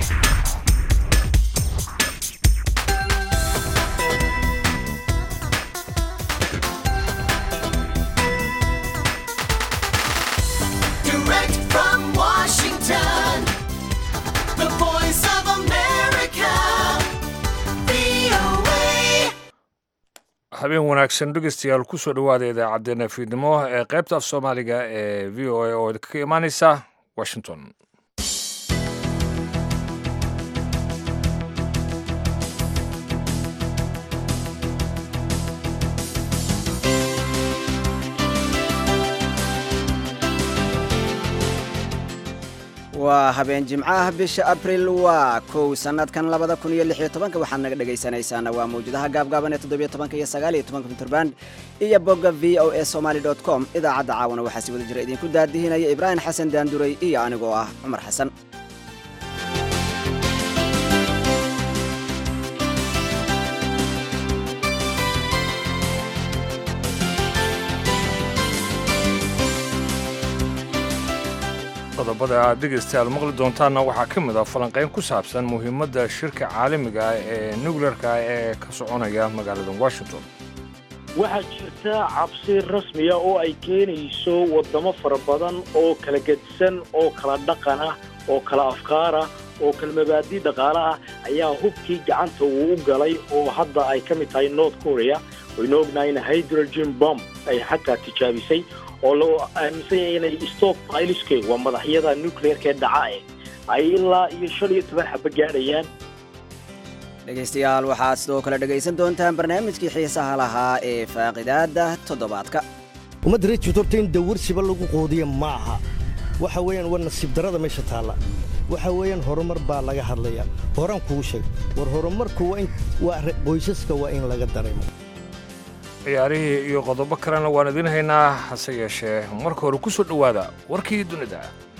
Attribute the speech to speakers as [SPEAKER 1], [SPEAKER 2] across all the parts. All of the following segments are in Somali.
[SPEAKER 1] habeen wanaagsan dhegeystayaal ku soo dhowaada idaacaddeenna fiidnimo ee qaybta af soomaaliga ee v o a oo ka imaaneysa washington.
[SPEAKER 2] waa habeen jimcaha bisha abril waa kow sanadkan 2016 waxaad naga dhagaysanaysaan waa mawjadaha gaabgaaban ee 17 iyo 19 mitrban iyo bogga voasomali.com idaacadda caawana waxaa si wada jira idinku daadihinaya Ibraahim Xasan Daanduray iyo anigoo ah Cumar Xasan.
[SPEAKER 1] qodobada aad dhegeystayaal maqli doontaanna waxaa ka mid ah falanqayn ku saabsan muhiimadda shirka caalamiga ah ee nuclearka ee ka soconaya magaalada Washington.
[SPEAKER 3] waxaa jirta cabsi rasmiya oo ay keenayso wadamo fara badan oo kala gedsan oo kala dhaqan ah oo kala afkaar ah oo kala mabaadi dhaqaale ah ayaa hubkii gacanta uu u galay oo hadda ay ka mid tahay North Korea wayna ognahay in hydrogen bomb ay xataa tijaabisay oo loo aaminsan yahay inay stockpileskay waa madaxyada nuclearka dhaca ay ilaa iyo 15 xabba gaarayaan.
[SPEAKER 2] dhegeystayaal waxaad sidoo kale dhegaysan doontaan barnaamijkii xiisaha lahaa ee faaqidaada toddobaadka.
[SPEAKER 4] ummadda reer Juurta in dawarsiba lagu qoodiyo maaha waxa weeyaan war nasiib darada meesha taala waxa weeyaan horumar baa laga hadlayaa horan kugu sheeg war horumarku waa qoysaska waa in laga dareemo.
[SPEAKER 1] ciyaarihii iyo qodobo kalena waan idin haynaa hase yeeshee marka hore ku soo dhowaada warkii dunida.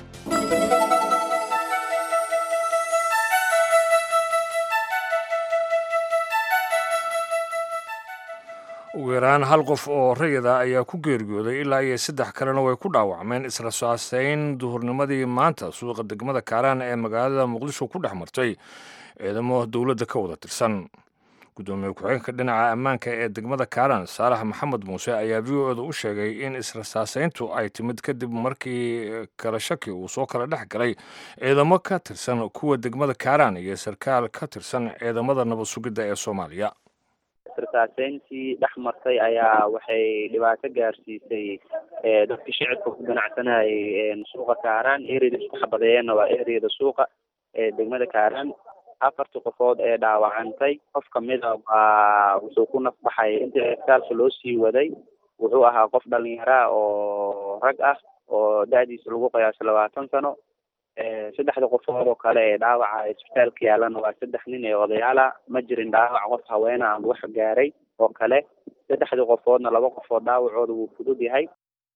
[SPEAKER 1] ugu yaraan hal qof oo rayida ayaa ku geeriyooday ilaa iyo 3 kalena way ku dhaawacmeen isla saasayn duhurnimadii maanta suuqa degmada Kaaraan ee magaalada Muqdisho ku dhex martay ciidamo dawladda ka wada tirsan. gudoomiye ku-xigeenka dhinaca ammaanka ee degmada Kaaraan Saalax Maxamed Muuse ayaa VO-da u sheegay in israsaasayntu ay timid kadib markii kala shaki uu soo kala dhex galay ciidamo ka tirsan kuwa degmada Kaaraan iyo sarkaal ka tirsan ciidamada nabad sugidda ee Soomaaliya.
[SPEAKER 5] israsaasayntii dhex martay ayaa waxay dhibaato gaarsiisay dadka shicibka ku ganacsanayay suuqa Kaaraan ereyada isku xabadeeyana waa ereyada suuqa ee degmada Kaaraan. 4 qofood ee dhaawacantay qof kamid ah wuxuu ku nafbaxay intii isbitaalka loo sii waday wuxuu ahaa qof dhalinyaro oo rag ah oo da'diisa lagu qiyaasay 20 sano. 3 qofood oo kale ee dhaawaca isbitaalka yaalana waa 3 nin ee odayaal ah ma jirin dhaawac qof haweena aan wax gaaray oo kale 3 qofoodna 2 qofood dhaawacooda wuu fudud yahay.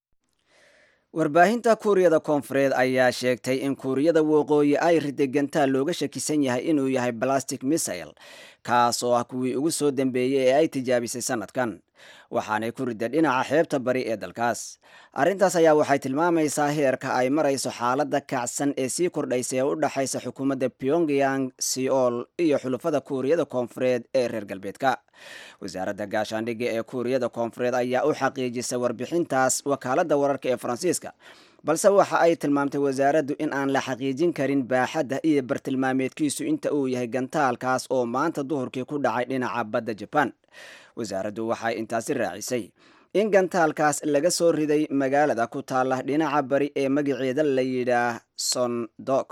[SPEAKER 2] warbaahinta Kuuriyada Koonfureed ayaa sheegtay in Kuuriyada Waqooyi ay ridagantaa looga shakisan yahay inuu yahay plastic missile kaasoo ah kuwii ugu soo dambeeyay ee ay tijaabisay sanadkan waxaanay ku riday dhinaca xeebta bari ee dalkaas. arrintaas ayaa waxay tilmaamaysaa heerka ay marayso xaaladda kacsan ee sii kordhaysa ee u dhaxaysa xukuumadda Pyongyang, Seoul iyo xulafada Kuuriyada Koonfureed ee reer galbeedka. wasaaradda gaashaandhigga ee Kuuriyada Koonfureed ayaa u xaqiijisay warbixintaas wakaaladda wararka ee Faransiiska balse waxa ay tilmaamtay wasaaraddu in aan la xaqiijin karin baaxadda iyo bartilmaameedkiisu inta uu yahay gantaalkaas oo maanta duhurkii ku dhacay dhinaca badda Japan. wasaaraddu waxay intaasi raacisay in gantaalkaas laga soo riday magaalada ku taala dhinaca bari ee magaceeda la yidhaah Sondok.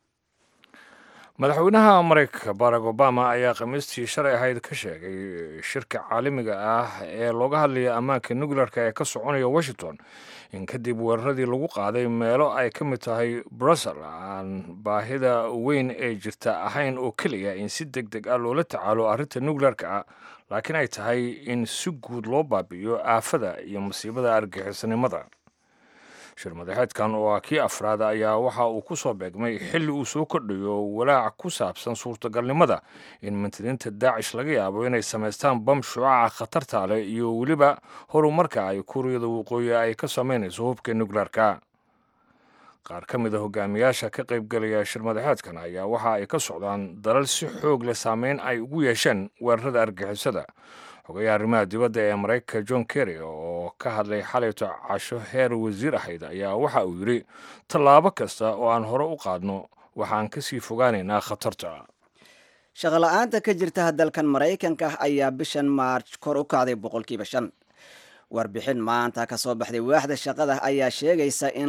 [SPEAKER 1] madaxweynaha Mareykanka Barack Obama ayaa khamiistii shalay ahayd ka sheegay shirka caalamiga ah ee looga hadlayo ammaanka nuclearka ee ka soconaya Washington in kadib weeraradii lagu qaaday meelo ay ka mid tahay Brussels aan baahida weyn ee jirta ahayn oo kaliya in si degdeg ah loola tacaalo arrinta nuclearka laakiin ay tahay in si guud loo baabi'iyo aafada iyo masiibada argagixisanimada. shir madaxeedkan oo ah kii afraad ayaa waxa uu ku soo beegmay xilli uu soo kordhayo walaac ku saabsan suurtagalnimada in mintidiinta Daacish laga yaabo inay samaystaan bam shucaaca khatarta leh iyo weliba horumarka ay Kuuriyada Waqooyi ay ka samaynayso hubka nuclearka. qaar ka mid a hogaamiyaasha ka qaybgelaya shirmadaxeedkan ayaa waxa ay ka socdaan dalal si xoog leh saameyn ay ugu yeesheen weerarada argixisada. xogayaha arrimaha dibadda ee maraykanka John Kerry oo ka hadlay xalayto casho heer wasiir ahayd ayaa waxa uu yidhi tallaabo kasta oo aan hore u qaadno waxaan ka sii fogaanaynaa khatarta.
[SPEAKER 2] shaqola'aanta ka jirta dalkan maraykanka ayaa bishan maarj kor u kacday 5%. warbixin maanta ka soo baxday waaxda shaqada ayaa sheegaysa in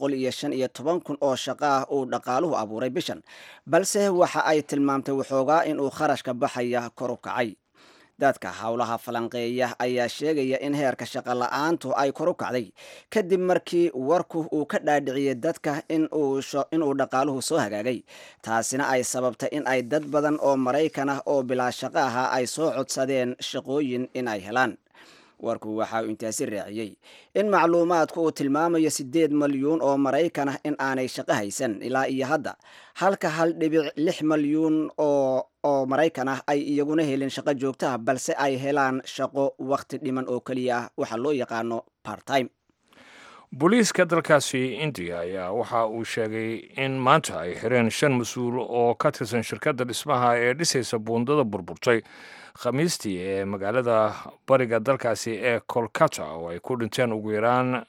[SPEAKER 2] 215,000 oo shaqo ah uu dhaqaaluhu abuuray bishan, balse waxa ay tilmaamtay waxoogaa in uu kharashka baxaya kor u kacay. dadka howlaha falanqeeya ayaa sheegaya in heerka shaqo la'aantu ay kor u kacday kadib markii warku uu ka dhaadhiciyay dadka inuu dhaqaaluhu soo hagaagay. taasina ay sababtay in ay dad badan oo Maraykan ah oo bilaa shaqo ahaa ay soo codsadeen shaqooyin in ay helaan. warku waxa uu intaasi raaciyay in macluumaadku uu tilmaamayo 8 milyuun oo Maraykan ah in aanay shaqo haysan ilaa iyo hadda, halka 1.6 milyuun oo Maraykan ah ay iyaguna helin shaqo joogto ah balse ay helaan shaqo waqti dhiman oo kaliya ah, waxa loo yaqaano part time.
[SPEAKER 1] booliiska dalkaasi India ayaa waxa uu sheegay in maanta ay xireen 5 mas'uul oo ka tirsan shirkadda dhismaha ee dhisaysa buundada burburtay khamiistii ee magaalada bariga dalkaasi ee Kolkata oo ay ku dhinteen ugu yaraan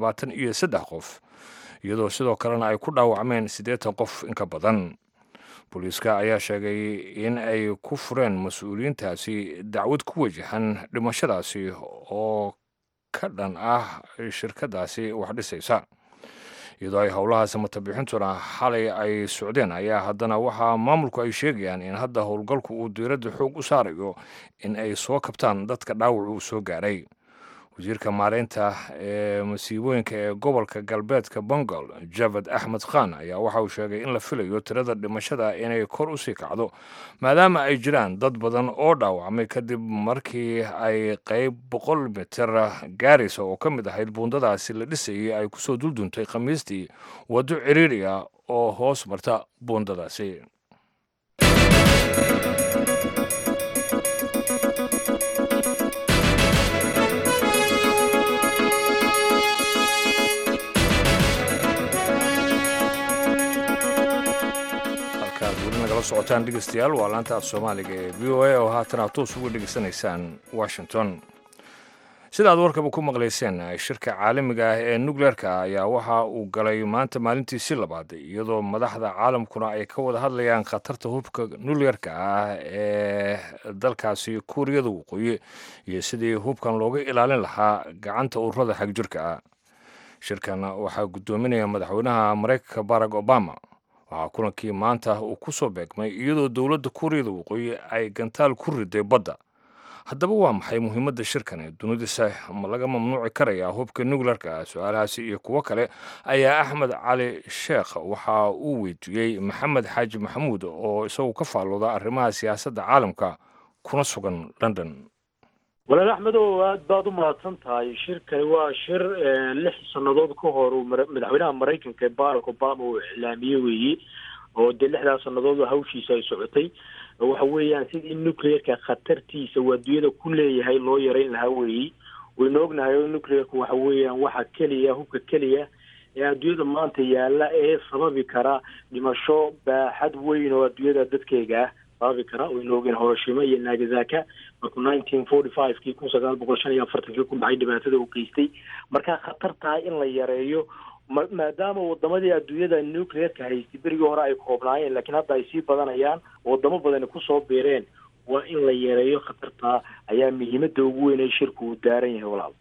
[SPEAKER 1] 23 qof, iyadoo sidoo kalena ay ku dhaawacmeen 80 qof in ka badan. booliiska ayaa sheegay in ay ku fureen mas'uuliyiintaasi dacwad ku wajahan dhimashadaasi oo ka dhan ah shirkadaasi wax dhisaysa. iyadoo ay howlaha samatabbixintuna xalay ay socdeen ayaa haddana waxaa maamulku ay sheegayaan in hadda howlgalku uu diiradda xoog u saarayo in ay soo kabtaan dadka dhaawacu uu soo gaaray. wasiirka maareynta ee masiibooyinka ee gobolka galbeedka Bengal Javed Ahmed Khan ayaa waxa uu sheegay in la filayo tirada dhimashada inay kor u sii kacdo maadaama ay jiraan dad badan oo dhaawacmay kadib markii ay qayb 100 mitir gaaraysa oo ka mid ahayd buundadaasi la dhisayay ay kusoo dulduntay khamiistii waddo ciriiri ah oo hoos marta buundadaasi. socotaan dhegeystayaal waa laanta af Soomaaliga ee VOA oo haatan aad toos uga dhegeysanaysaan Washington. sida aad warkaba ku maqlayseen, shirka caalamiga ah ee nuclearka ayaa waxa uu galay maanta maalintiisii labaad, iyadoo madaxda caalamkuna ay ka wada hadlayaan khatarta hubka nuclearka ah ee dalkaasi Kuuriyada Waqooyi iyo sidii hubkan looga ilaalin lahaa gacanta ururada xagjirka ah. shirkan waxaa gudoominaya madaxweynaha Maraykanka Barack Obama. waxaa kulankii maanta uu ku soo beegmay iyadoo dowladda Kuuriyada Waqooyi ay gantaal ku riday badda. haddaba waa maxay muhiimadda shirkan? dunidisa ma laga mamnuuci karayaa hubka nuclearka? su-aalahaasi iyo kuwo kale ayaa Axmed Cali Sheekh waxa uu weydiiyey Maxamed Xaaji Maxamuud oo isagu ka faallooda arrimaha siyaasadda caalamka kuna sugan London.
[SPEAKER 3] walaal Axmedow, aad baad u mahadsan tahay. shirkani waa shir 6 sannadood ka hor madaxweynaha Maraykanka Barack Obama uu iclaamiyey weeye, oo 6 sannadood hawshiisa ay socotay. waxa weeyaan sidii nuclearka khatartiisa waddiyada ku leeyahay loo yareyn lahaa weeye. waynu ognahay nuclearka waxa weeyaan waxa kaliya hubka kaliya ee adduunyada maanta yaalla ee sababi kara dhimasho baaxad weyn oo adduunyada dadkeega ah sababi kara. waynu ognahay Hiroshima iyo Nagasaki markuu 1945kii 1945kii ku dhacay dhibaatada uu geystay. marka khatartaa in la yareeyo maadaama wadamadii adduunyada nuclearka haystay berigii hore ay koobnaayeen, laakiin hadda ay sii badanayaan, wadamo badan ku soo biireen, waa in la yareeyo khatartaa ayaa muhiimadda ugu weyn ee shirku uu daaran yahay. walaal,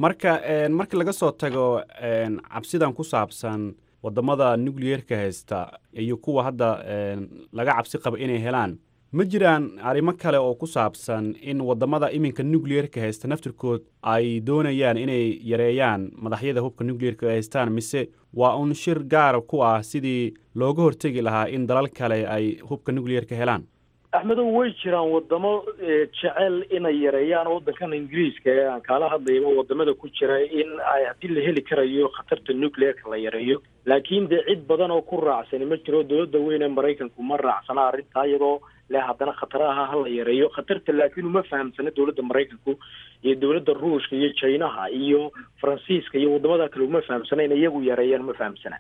[SPEAKER 6] marka laga soo tago cabsidan ku saabsan wadamada nuclearka haysta iyo kuwa hadda laga cabsi qaba inay helaan, ma jiraan arrimo kale oo ku saabsan in wadamada iminka nuclearka haysta naftirkood ay doonayaan inay yareeyaan madaxyada hubka nuclearka haystaan, mise waa un shir gaar ku ah sidii looga hortegi lahaa in dalal kale ay hubka nuclearka helaan?
[SPEAKER 3] Axmedow, way jiraan wadamo jecel inay yareeyaan. waddankan Ingiriiska ee aan kala hadlayba wadamada ku jira in ay haddii la heli karayo khatarta nuclearka la yareeyo, laakiin de cid badan oo ku raacsan ma jiro. dowladda weyn ee Maraykanku ma raacsana arrintaa, iyadoo le haddana khataraha ha la yareeyo. khatarta laakiin uma fahamsana dowladda Maraykanku iyo dowladda Ruushka iyo Chinaha iyo Faransiiska iyo wadamada kale uma fahamsana in iyagu yareeyaan, ma fahamsana.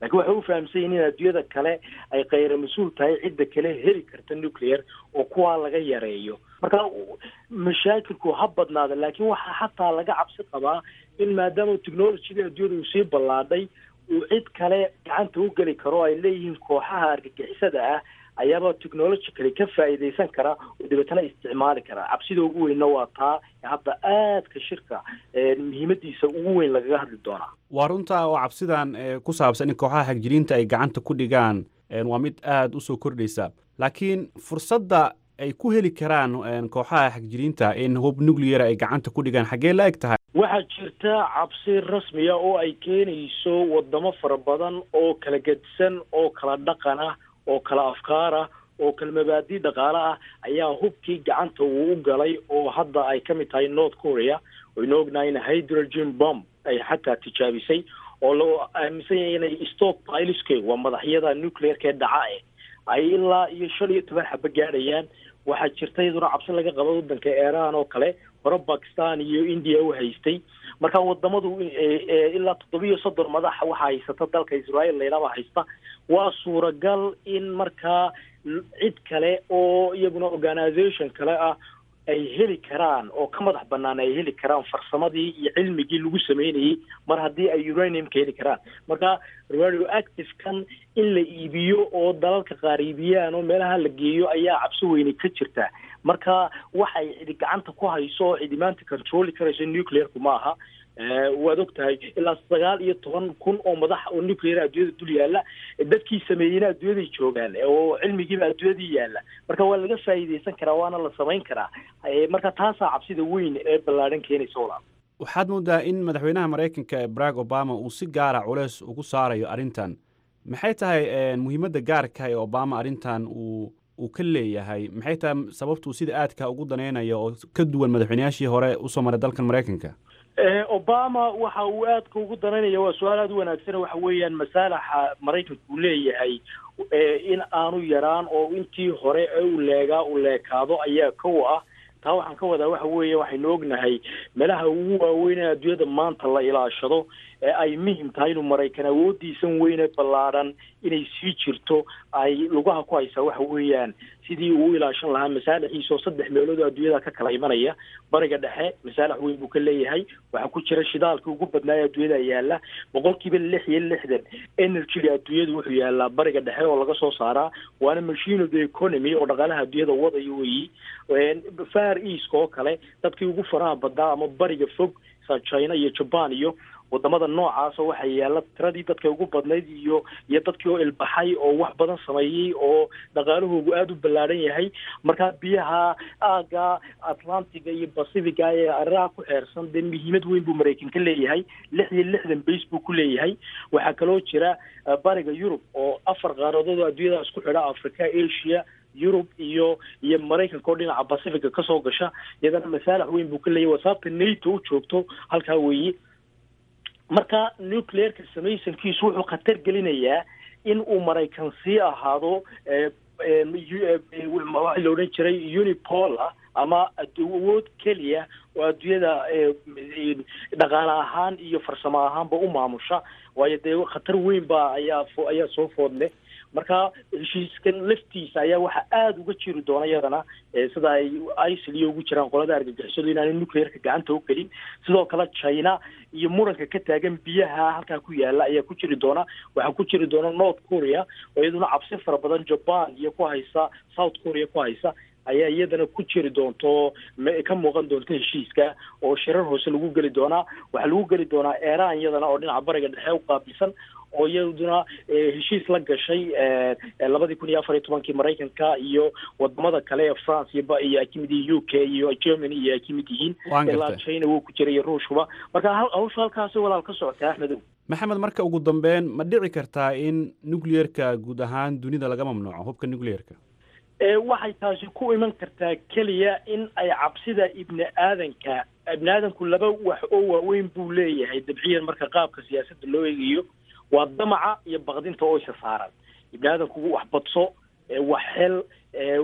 [SPEAKER 3] laakiin waxay u fahamsan yihiin in adduunyada kale ay khayra mas-uul tahay cidda kale heli karta nuclear oo kuwaa laga yareeyo. marka mashaakilku ha badnaada, laakiin waxaa xataa laga cabsi qabaa in maadaama technologyga adduunyada uu sii ballaadhay uu cid kale gacanta u geli karo, ay leeyihiin kooxaha argagixisada ah ayaaba technologically ka faa'iidaysan kara oo dabeetana isticmaali kara. cabsida ugu weynna waa taa hadda aadka shirka muhiimadiisa ugu weyn lagaga hadli doonaa.
[SPEAKER 6] waa runta oo cabsidan ku saabsan in kooxaha xagjiriinta ay gacanta ku dhigaan waa mid aad u soo kordhaysa, laakiin fursadda ay ku heli karaan kooxaha xagjiriinta in hub nuclear ay gacanta ku dhigaan xaggee la eg tahay?
[SPEAKER 3] waxaa jirta cabsi rasmiya oo ay keenayso wadamo fara badan oo kala gedisan oo kala dhaqan ah oo kala afkaar ah oo kala mabaadi dhaqaale ah ayaa hubkii gacanta uu u galay, oo hadda ay ka mid tahay North Korea. waynu ognahay in hydrogen bomb ay xataa tijaabisay oo loo aaminsan yahay inay stockpileskeegu waa madaxyada nuclearka dhaca ay ilaa iyo 15 xaba gaadhayaan. waxaa jirta iyaduna cabsi laga qabo waddanka Iran oo kale, hore Pakistan iyo India u haystay. marka wadamadu ilaa 7 madax waxa haysata dalka Israel leelaba haysta. waa suuragal in markaa cid kale oo iyaguna organization kale ah ay heli karaan oo ka madax bannaan ay heli karaan farsamadii iyo cilmigii lagu sameynayay mar haddii ay uranium ka heli karaan. marka radioactive kan in la iibiyo oo dalalka qaar iibiyaan oo meelaha la geeyo ayaa cabsi weyne ka jirta. marka waxay cidi gacanta ku hayso oo cidi maanta controli karayso nuclearku maaha. waad ogtahay ilaa 19,000 oo madax oo nuclear adduunyada dul yaala, dadkii sameeyayna adduunyaday joogaan oo cilmigiiba adduunyadii yaala. marka waa laga faa'iidaysan karaa, waana la samayn karaa. marka taasaa cabsida weyn ee ballaadhan keenaysa walaal.
[SPEAKER 6] waxaad moodaa in madaxweynaha Mareykanka Barack Obama uu si gaara culeys ugu saarayo arrintan. maxay tahay muhiimadda gaarka ee Obama arrintan uu ka leeyahay? maxay tahay sababtuu sida aadka ugu daneynayo oo ka duwan madaxweynayaashii hore u soo maray dalkan Mareykanka?
[SPEAKER 3] Obama waxa uu aadka ugu dananaya waa su'aal aad u wanaagsan. waxa weeyaan masaalaxa Mareykanku uu leeyahay in aanu yaraan oo intii hore u leekaado ayaa kow ah. taa waxaan ka wadaa waxa weeye waxaynu ognahay meelaha ugu waaweyn ee adduunyada maanta la ilaashado ee ay muhiim tahay inuu Mareykan awoodiisan weyne ballaadhan inay sii jirto ay lugaha ku haysaa waxa weeyaan sidii uu ilaashan lahaa masaalaxiisa oo 3 meelood oo adduunyada ka kala imanaya. bariga dhexe masaalax weyn buu ka leeyahay, waxaa ku jira shidaalka ugu badnaaya adduunyada yaala 60% energy-ga adduunyada wuxuu yaalaa bariga dhexe oo laga soo saaraa, waana machine of the economy oo dhaqaalaha adduunyada wadayo weeyi. Far East oo kale dadkii ugu faraha badnaa ama bariga fog sida China iyo Japan iyo wadamada noocaas waxa yaala tiradii dadka ugu badnayd iyo dadkii oo ilbaxay oo wax badan sameeyay oo dhaqaalahoodu aad u ballaaran yahay. marka biyaha aaga Atlantic iyo Pacific ee araha ku xeersan de muhiimad weyn buu Mareykanka leeyahay. 66 base buu ku leeyahay. waxaa kaloo jira bariga Europe oo 4 qaaradood oo adduunyada isku xidha, Africa, Asia, Europe iyo Mareykanka oo dhinaca Pacific ka soo gasha. iyadana masaalax weyn buu ka leeyahay. wasaabta NATO u joogto halka weeyi. marka nuclearka samaysankiisu wuxuu khatar gelinayaa in uu Mareykan sii ahaado waxa la odhan jiray unipolar ama awood keliya oo adduunyada dhaqaale ahaan iyo farsamo ahaanba u maamusha. waayo dee khatar weyn baa ayaa soo foodle. marka heshiiskan laftiisa ayaa waxa aad uga jiri doona iyadana sida ay ISIL iyo ugu jiraan qolada argagixisadu inaan nuclearka gacanta u gelin. sidoo kale China iyo muranka ka taagan biyaha halka ku yaala ayaa ku jiri doona. waxa ku jiri doona North Korea oo iyaduna cabsi fara badan Japan iyo ku haysa, South Korea ku haysa ayaa iyadana ku jiri doonto ka muuqan doonto heshiiska oo shirar hoose lagu geli doona. waxa lagu geli doona Iran iyadana oo dhinaca bariga dhexe u qaabilsan oo iyaduna heshiis la gashay 2014 Mareykanka iyo wadamada kale ee France iyo ay kamid yihiin UK iyo Germany iyo ay kamid yihiin ilaa China uu ku jiray Ruushba. marka halkaas walaal ka socota Axmed.
[SPEAKER 6] maxamed, marka ugu dambeyn ma dhici kartaa in nuclearka guud ahaan dunida laga mamnuuco hubka nuclearka?
[SPEAKER 3] waxay taasi ku iman kartaa kaliya in ay cabsida ibni aadanku laba wax oo waaweyn buu leeyahay dabciyan marka qaabka siyaasadda loo eegayo. waa damaca iyo baqdinta oo isa saaran. ibni aadanku wax badso wax hel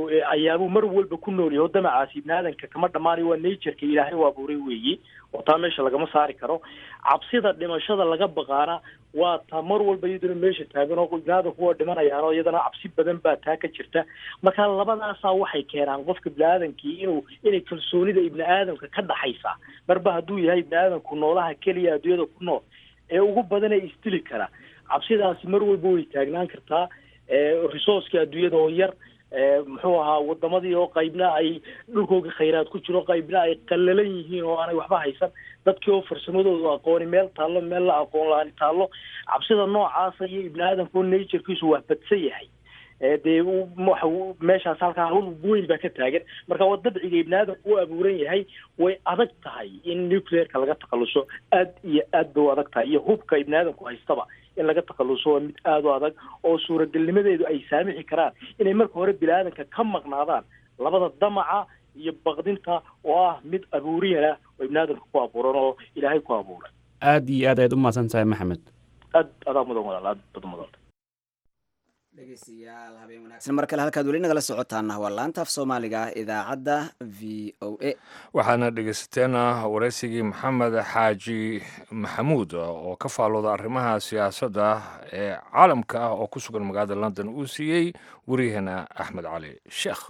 [SPEAKER 3] ayaabuu mar walba ku nool yahay damacaasi ibni aadanka kama dhammaanayo waa natureka ilaahay u abuuray weeyi oo taa meesha lagama saari karo cabsida dhimashada laga baqaana waa taa mar walba iyaduna meesha taagan oo ibni aadanku waa dhimanayaanoo iyadana cabsi badan baa taa ka jirta marka labadaasaa waxay keenaan qofka ibni aadankii inay kalsoonida ibni aadamka ka dhaxaysa marba hadduu yahay ibni aadanku noolaha keliya adduunyada ku nool ee ugu badan ee isdili kara cabsidaasi mar walba way taagnaan kartaa resourceka adduunyada oo yar muxuu ahaa wadamadii oo qaybna ay dhulkooga khayraad ku jiro qaybna ay qallalan yihiin oo aanay waxba haysan dadkii oo farsamadoodu aqooni meel taallo meel la aqoon la-aan taallo cabsida noocaasa iyo ibni aadamka oo naturekiisu waa badsan yahay dee meeshaas halkaa hawl weyn baa ka taagan marka waa dabciga ibni aadamku u abuuran yahay way adag tahay in nuclearka laga takhaluso aad iyo aad bay u adag tahay iyo hubka ibni aadamku haystaba in laga takhaluso waa mid aada u adag oo suuragelnimadeedu ay saamixi karaan inay marka hore bini aadanka ka maqnaadaan labada damaca iyo baqdinta oo ah mid abuuriyana oo ibni aadamka ku abuuran oo ilaahay ku abuuray
[SPEAKER 6] aad iyo aad ayaad u mahadsan tahay maxamed
[SPEAKER 3] aad adaa mudan walaal aad badan mudan
[SPEAKER 2] dhegeystayaal habeen wanaagsan mar kale halkaad weli nagala socotaana waa laanta af soomaaliga idaacadda v o a
[SPEAKER 1] waxaana dhegeysateena wareysigii maxamed xaaji maxamuud oo ka faalooda arrimaha siyaasadda ee caalamka ah oo ku sugan magaalada london uu siiyey waryaheena axmed cali sheekh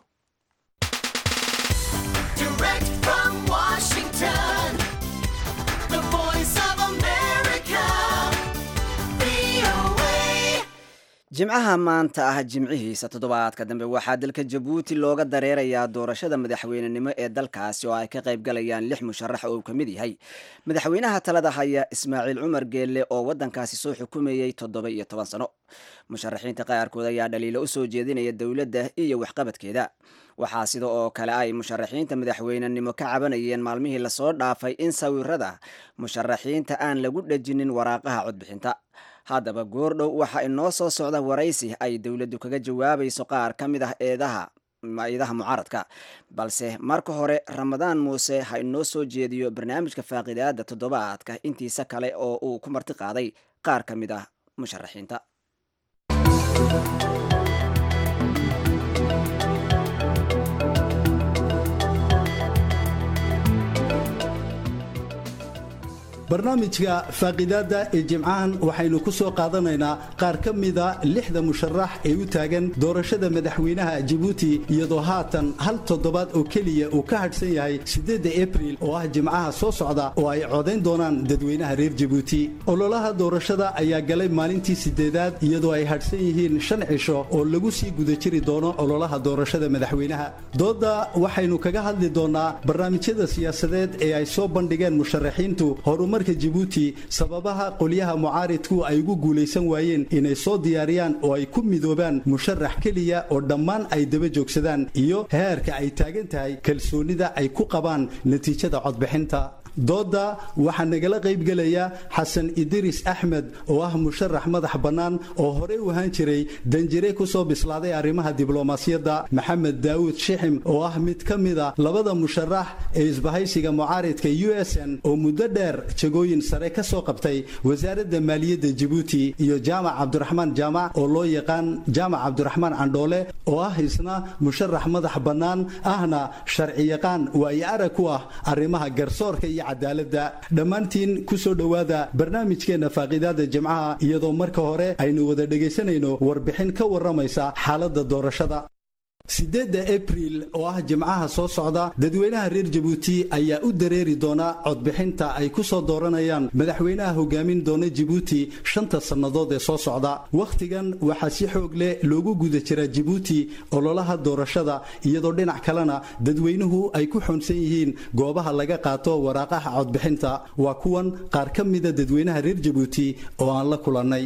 [SPEAKER 2] jimcaha maanta ah jimcihiisa toddobaadka dambe waxaa dalka jabuuti looga dareerayaa doorashada madaxweynenimo ee dalkaasi oo ay ka qayb galayaan 6 musharax oo uu ka mid yahay madaxweynaha talada haya ismaaciil cumar geelle oo waddankaasi soo xukumayey 17 sano musharaxiinta qaarkood ayaa dhaliilo u soo jeedinaya dowladda iyo waxqabadkeeda waxaa sida oo kale ay musharaxiinta madaxweynenimo ka cabanayeen maalmihii lasoo dhaafay in sawirada musharaxiinta aan lagu dhejinin waraaqaha codbixinta haddaba goordhow waxa inoo soo socda waraysi ay dowladdu kaga jawaabayso qaar ka mid ah eedaha mucaaradka balse marka hore ramadaan muuse ha inoo soo jeediyo barnaamijka faaqidaada toddobaadka intiisa kale oo uu ku marti qaaday qaar ka mid ah musharaxiinta
[SPEAKER 7] barnaamijka faaqidaada ee jimcahan waxaynu ku soo qaadanaynaa qaar ka mida 6 musharax ee u taagan doorashada madaxweynaha Djibouti iyadoo haatan hal toddobaad oo keliya uu ka hadhsan yahay 8 April oo ah jimcaha soo socda oo ay codeyn doonaan dadweynaha reer Djibouti ololaha doorashada ayaa galay maalintii 8aad iyadoo ay hadhsan yihiin 5 cisho oo lagu sii guda jiri doono ololaha doorashada madaxweynaha dooda waxaynu kaga hadli doonaa barnaamijyada siyaasadeed ee ay soo bandhigeen musharaxiintu horumarka Djibouti sababaha qoliyaha mucaaridku ay ugu guuleysan waayeen inay soo diyaariyaan oo ay ku midoobaan musharax kaliya oo dhammaan ay daba joogsadaan iyo heerka ay taagan tahay kalsoonida ay ku qabaan natiijada codbixinta dooda waxaa nagala qayb galaya xasan idris axmed oo ah musharax madax bannaan oo horey u ahaan jiray danjire ku soo bislaaday arrimaha diblomaasiyadda maxamed daawud shixim oo ah mid ka mida labada musharax ee isbahaysiga mucaaridka USN oo muddo dheer jagooyin sare ka soo qabtay wasaaradda maaliyadda Djibouti iyo jaamac cabdiraxmaan jaamac oo loo yaqaan jaamac cabdiraxmaan candhoole oo ah isna musharax madax bannaan ahna sharci yaqaan waay arag ku ah arrimaha garsoorka iyo cadaaladda dhammaantiin ku soo dhowaada barnaamijkeena faaqidaada jimcaha iyadoo marka hore aynu wada dhegaysanayno warbixin ka warramaysa xaaladda doorashada 8 April oo ah jimcaha soo socda dadweynaha reer Djibouti ayaa u dareeri doona codbixinta ay ku soo dooranayaan madaxweynaha hogaamin doona Djibouti 5 sanadood ee soo socda waqtigan waxa si xoog leh loogu guda jira Djibouti ololaha doorashada iyadoo dhinac kalena dadweynuhu ay ku xunsan yihiin goobaha laga qaato waraaqaha codbixinta waa kuwan qaar ka mid ah dadweynaha reer Djibouti oo aan la kulanay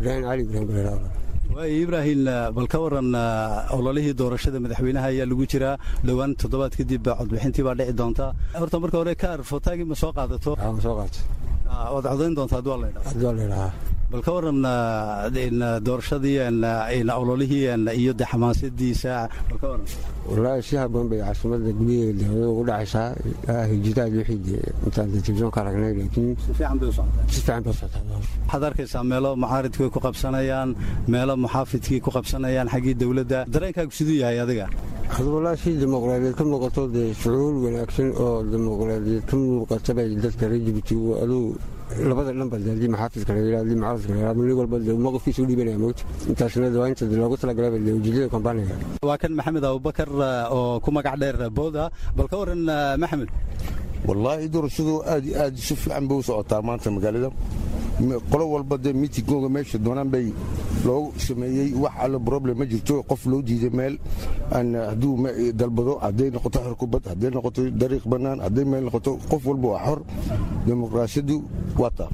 [SPEAKER 7] ibrahim bal ka waran ololihii doorashada madaxweynaha ayaa lagu jiraa dhowaan toddobaad kadib codbixintii baa dhici doonta horta marka hore ka arfotaagi ma soo qaadato
[SPEAKER 8] soo qaato
[SPEAKER 7] waad codayn doontaa hadduu la yidhaahdo bal ka waran doorashadii ololihii iyo xamaasadiisa bal ka waran
[SPEAKER 8] wallaahi si habboon bay caasimada guryaheeda dowladda ugu dhacaysaa hijitaad wixii intaan telefishoonka aragnay laakiin si fiican bay u socotaa
[SPEAKER 7] waxaad arkaysaa meelo mucaaridku ay ku qabsanayaan meelo muxaafidkii ku qabsanayaan xaggii dowladda dareenkaagu siduu yahay adiga
[SPEAKER 8] والله شيء ديمقراطية كم نقطة شعور ونأكشن أو ديمقراطية كم نقطة بيدت كريجبتي وقالوا لبعض النمبر دي محافظ كريلا دي معارض كريلا من يقول بدل ما في سوري بين يموت أنت عشان ده وين تدل لو طلع قريب اللي وجديه كمباني
[SPEAKER 7] وكان محمد أبو بكر وكما قاعد بودا بالكورن محمد
[SPEAKER 9] والله يدور شذو آدي شوف عم بوصل طارمانته مقالده قلوا والبدء ميتي جوجا ماشي دونان بي لو سميي wax alla problem ma jirto qof loo diiday meel aan haduu dalbado haday noqoto xirkubad haday noqoto dariiq banaan haday meel noqoto qof walba waa xor dimuqraasiyadu wata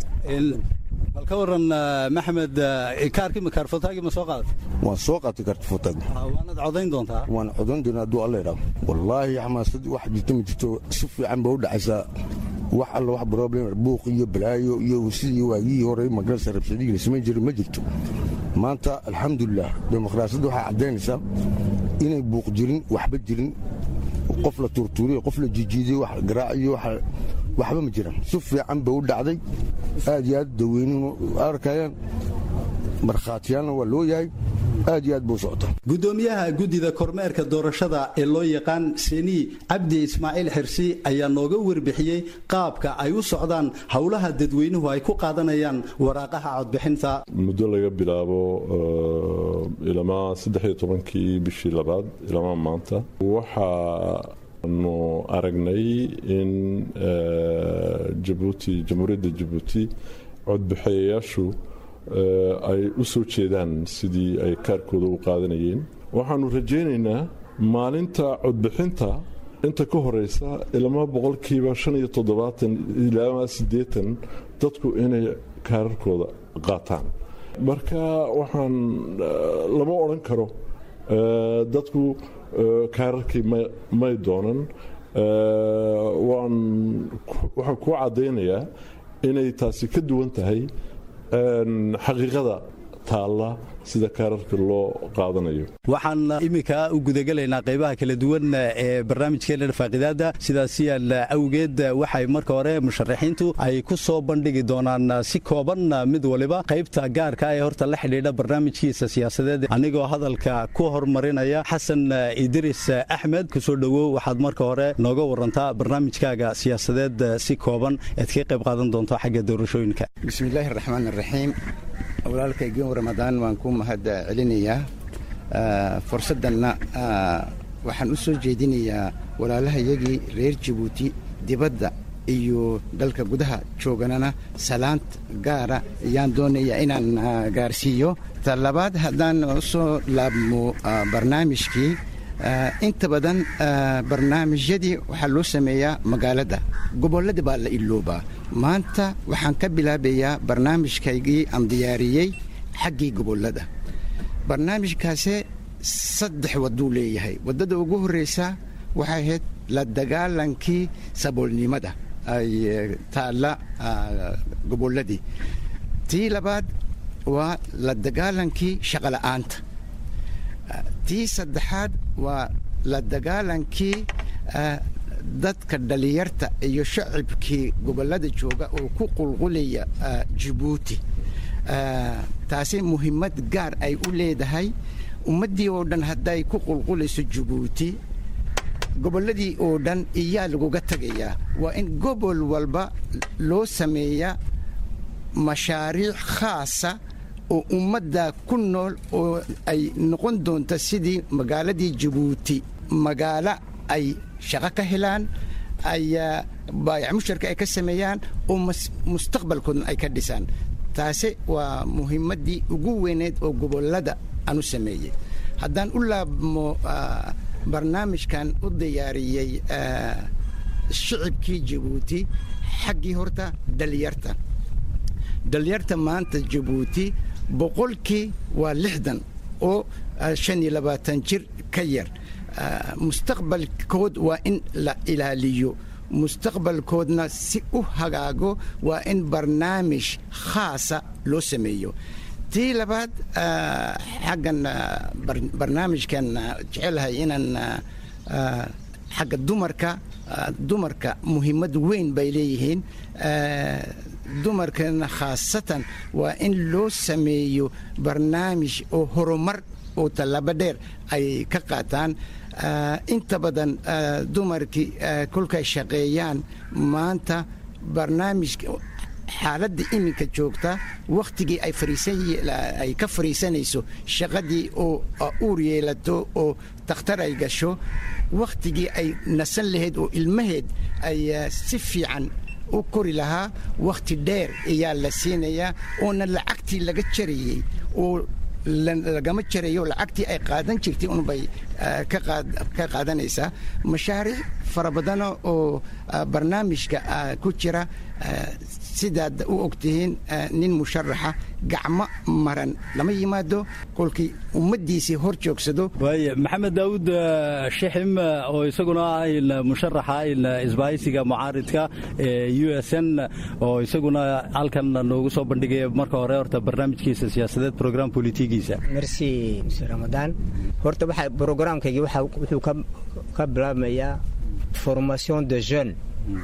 [SPEAKER 7] balkawaran maxamed kaarkii makarfotaagi ma soo qaadatay
[SPEAKER 9] waan soo qaatay karfotaagi
[SPEAKER 7] waana codayn doontaa
[SPEAKER 9] waan codayn doonaa duu alla yiraahdo wallahi xamaasad wax jirto si fiican baa u dhacaysa wax alla wax problem buuq iyo balaayo iyo sidii waagii hore magalsa rabshadii la sameyn jiray ma jirto maanta alxamdulillah dimuqraasiyadu waxay cadeynaysaa inay buuq jirin waxba jirin qof la turtuuriyo qof la jijiiday wax garaaciyo waxba ma jiraan si fiican baa u dhacday aad iyo aad daweynuhu arkayaan markhaatiyaalna waa loo yahay aad iyo aad buu socota
[SPEAKER 7] gudoomiyaha gudida kormeerka doorashada ee loo yaqaan Seni Cabdi Ismaaciil Xirsi ayaa nooga warbixiyay qaabka ay u socdaan hawlaha dadweynuhu ay ku qaadanayaan waraaqaha codbixinta
[SPEAKER 10] muddo laga bilaabo ilaa 13 bishii labaad ilaa maanta waxa nu aragnay in jamhuuriyadda Djibouti codbixiyayaashu ay u soo jeedaan sidii ay kaarkooda u qaadanayeen waxaanu rajaynaynaa maalinta codbixinta inta ka horeysa ilaa boqolkiiba 75 ilaa 80 dadku inay kaarkooda qaataan marka waxaan lama oran karo dadku kaarkii may doonan waxaan ku cadeynayaa inay taasi ka duwan tahay xaqiiqada taalla sida kaararka loo qaadanayo
[SPEAKER 7] waxaan imika u gudagalaynaa qaybaha kala duwan ee barnaamijkeena faaqidaada sidaasiyaan awgeed waxay marka hore musharaxiintu ay ku soo bandhigi doonaan si kooban mid waliba qaybta gaarka ee horta la xidhiidha barnaamijkiisa siyaasadeed anigoo hadalka ku hormarinaya xasan Idris Axmed ku soo dhawow waxaad marka hore nooga warantaa barnaamijkaaga siyaasadeed si kooban ee ka qayb qaadan doonto xagga doorashooyinka
[SPEAKER 11] bismillaahir rahmaanir rahiim walaalkayga Ramadaan waan ku mahad celinayaa fursadana waxaan u soo jeedinayaa walaalahayagii reer Djibouti dibadda iyo dalka gudaha jooganana salaant gaara ayaan doonayaa inaan gaarsiiyo talabaad haddaan soo laabmo barnaamijkii inta badan barnaamijyadii waxaa loo sameeyaa magaalada gobollada baa la iloobaa maanta waxaan ka bilaabayaa barnaamijkaygii aan diyaariyey xaggii gobollada barnaamijkaasi 3 waduu leeyahay wadada ugu horeysa waxay ahayd la dagaalankii saboolnimada ay taala gobolladii tii labaad waa la dagaalankii shaqo la'aanta tii saddexaad waa la dagaalankii dadka dhalinyarta iyo shacabkii gobollada jooga oo ku qulqulaya Djibouti taasi muhiimad gaar ay u leedahay ummadii oo dhan hadday ku qulqulayso Djibouti gobolladii oo dhan iyaa laguga tagayaa waa in gobol walba loo sameeyaa mashaariic khaasa oo ummadda ku nool oo ay noqon doonto sidii magaaladii Djibouti magaalo ay shaqo ka helaan ay baayac musharka ay ka sameeyaan oo mustaqbalkooda ay ka dhisaan taasi waa muhiimadii ugu weyneed oo gobollada aan u sameeyey haddaan u laabmo barnaamijkan u diyaariyey shicibkii Djibouti xaggii horta dhalinyarta maanta Djibouti boqolkii waa 60 oo 25 jir ka yar mustaqbalkood waa in la ilaaliyo mustaqbalkoodna si u hagaago waa in barnaamij khaasa loo sameeyo tii labaad xaggan barnaamijkan jecelahay inaan xagga dumarka muhiimad weyn bay leeyihiin dumarkana khaasatan waa in loo sameeyo barnaamij oo horumar oo tallaabo dheer ay ka qaataan. Inta badan dumarkii kolkay shaqeeyaan maanta barnaamijka xaaladda iminka joogta wakhtigii ay ka fariisanayso shaqadii oo uur yeelato oo takhtar ay gasho, wakhtigii ay nasan lahayd oo ilmaheed ay si fiican u kori lahaa wakhti dheer ayaa la siinayaa, oona lacagtii laga jarayey oo lagama jarayo lacagtii ay qaadan jirtay unbay ka qaadanaysaa. mashaariic fara badana oo barnaamijka ku jira, sidaad u ogtihiin nin musharaxa gacmo maran lama yimaado kolkii ummaddiisii hor joogsado.
[SPEAKER 7] maxamed daawud shixim oo isaguna ah musharaxa isbahaysiga mucaaridka USN oo isaguna halkan noogu soo bandhigaya marka hore horta barnaamijkiisa siyaasadeed program politigiisa.
[SPEAKER 12] merci monsieur Ramadan. horta waxa programkaygi wuxuu ka bilaabmayaa formation de jeunes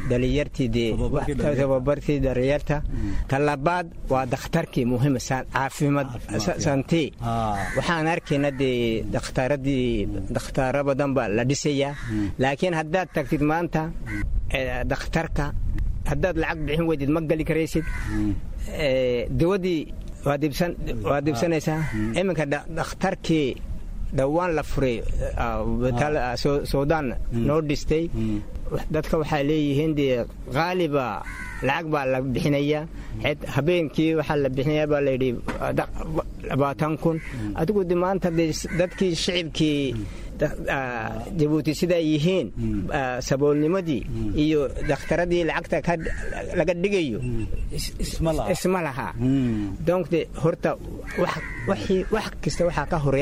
[SPEAKER 12] tababartii dhalinyarta. talabaad waa dakhtarkii muhiima caafimaad santi. waxaan arkayna dee dakhtaaro badan baa la dhisayaa, laakiin haddaad tagtid maanta dakhtarka haddaad lacag bixin weydid ma geli karaysid. dawadii waa dibsanaysaa. iminka dakhtarkii dhowaan la furay suudaan noo dhistay, dadka waxay leeyihiin dee qaaliba lacag baa la bixinayaa. habeenkii waxaa la bixinayaa baa layidhi 20,000. adigu de maanta dadkii shicibkii Jabuuti siday yihiin saboolnimadii iyo dhakhtaradii lacagta laga dhigayo isma laha. donc de horta wax kasta waxaa ka horeeya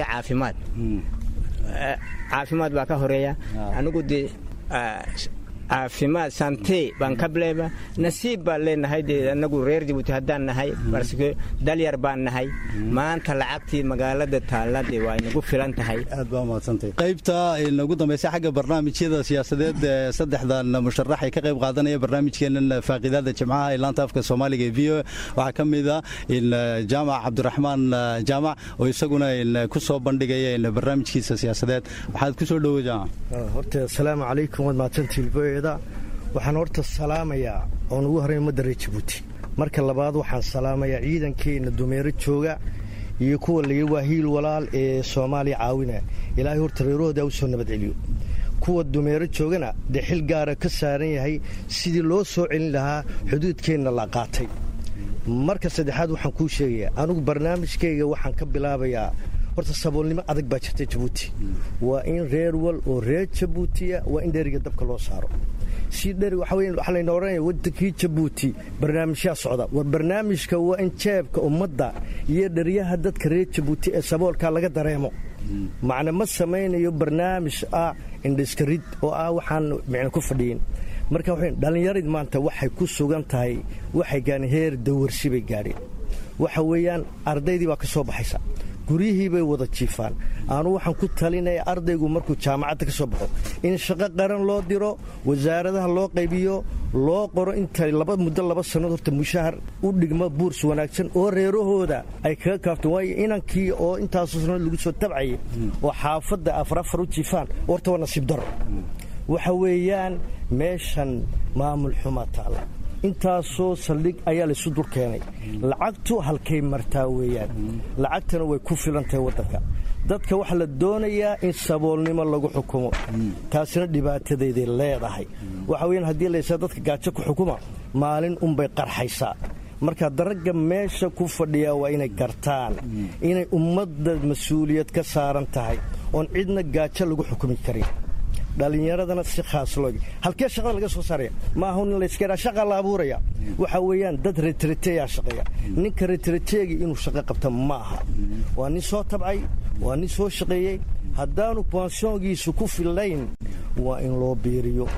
[SPEAKER 12] caafimaad baa ka horeeya. anigu de caafimaad sante baan ka bilaaba. nasiib baan leenahay dee anagu reer Jabuuti haddaan nahay, barske dalyar baan nahay. maanta lacagtii magaalada taalla dee waa inagu filan tahay.
[SPEAKER 7] aad baa mahadsantay. qaybta inagu dambaysa xagga barnaamijyada siyaasadeed saddexdan musharax ay ka qayb qaadanaya barnaamijkeenan faaqidaada jimcaha ee laanta afka Soomaaliga ee VOA. waxaa ka mid ah jaamac cabdiraxmaan jaamac oo isaguna ku soo bandhigaya barnaamijkiisa siyaasadeed. waxaad ku soo dhawaa jaamac.
[SPEAKER 4] horta assalaamu calaykum waad mahadsantihiin. waxaan horta salaamayaa oon ugu horeyn ummadda reer Jabuuti. marka labaad waxaan salaamayaa ciidankeena dumeero jooga iyo kuwa laga waahiil walaal ee Soomaaliya caawinaya. ilaahay horta reerahooda u soo nabad celiyo. kuwa dumeero joogana de xil gaara ka saaran yahay sidii loo soo celin lahaa xuduudkeenna la qaatay. marka saddexaad waxaan kuu sheegayaa anigu barnaamijkayga waxaan ka bilaabayaa horta saboolnimo adag baa jirta Jabuuti. waa in reer wal oo reer Jabuutiya waa in dheeriga dabka loo saaro. si dheeri waxa la nooranaya wadankii Jabuuti barnaamijya socda. war barnaamijka waa in jeebka ummadda iyo dhariyaha dadka reer Jabuuti ee saboolka laga dareemo. macna ma samaynayo barnaamij indhiskarid oo waxaan micna ku fadhiyin. marka dhalinyarid maanta waxay ku sugan tahay waxay gaareen heer dawarsi bay gaareen. waxa weeyaan ardaydii baa ka soo baxaysa, guryihii bay wada jiifaan. aanu waxaan ku talinaya ardaygu markuu jaamacadda ka soo baxo in shaqo qaran loo diro, wasaaradaha loo qaybiyo, loo qoro inta muddo 2 sannadood horta mushahar u dhigma buurs wanaagsan oo reerahooda ay kaga kaafto. waayo inankii oo intaasoo sannadood lagu soo tabcayay oo xaafadda afar u jiifaan horta waa nasiib daro. waxa weeyaan meeshan maamul xuma taala. intaasoo saldhig ayaa laysu dur keenay. lacagtu halkay martaa weeyaan. lacagtana way ku filan tahay waddanka. dadka waxaa la doonayaa in saboolnimo lagu xukumo. taasina dhibaatadeeday leedahay. waxa weeyaan haddii laysaa dadka gaajo ku xukuma maalin unbay qarxaysaa. marka daragga meesha ku fadhiyaa waa inay gartaan inay ummadda mas-uuliyad ka saaran tahay oon cidna gaajo lagu xukumi karin. dhalinyaradana si khaas loo halkee shaqada laga soo saaraya maaha in la iska shaqa la abuuraya. waxa weeyaan dad retrateya shaqeeya. ninka retrateegi inuu shaqo qabta maaha. waa nin soo tabcay, waa nin soo shaqeeyay. haddaanu pensiongiisu ku filayn waa in loo biiriyo.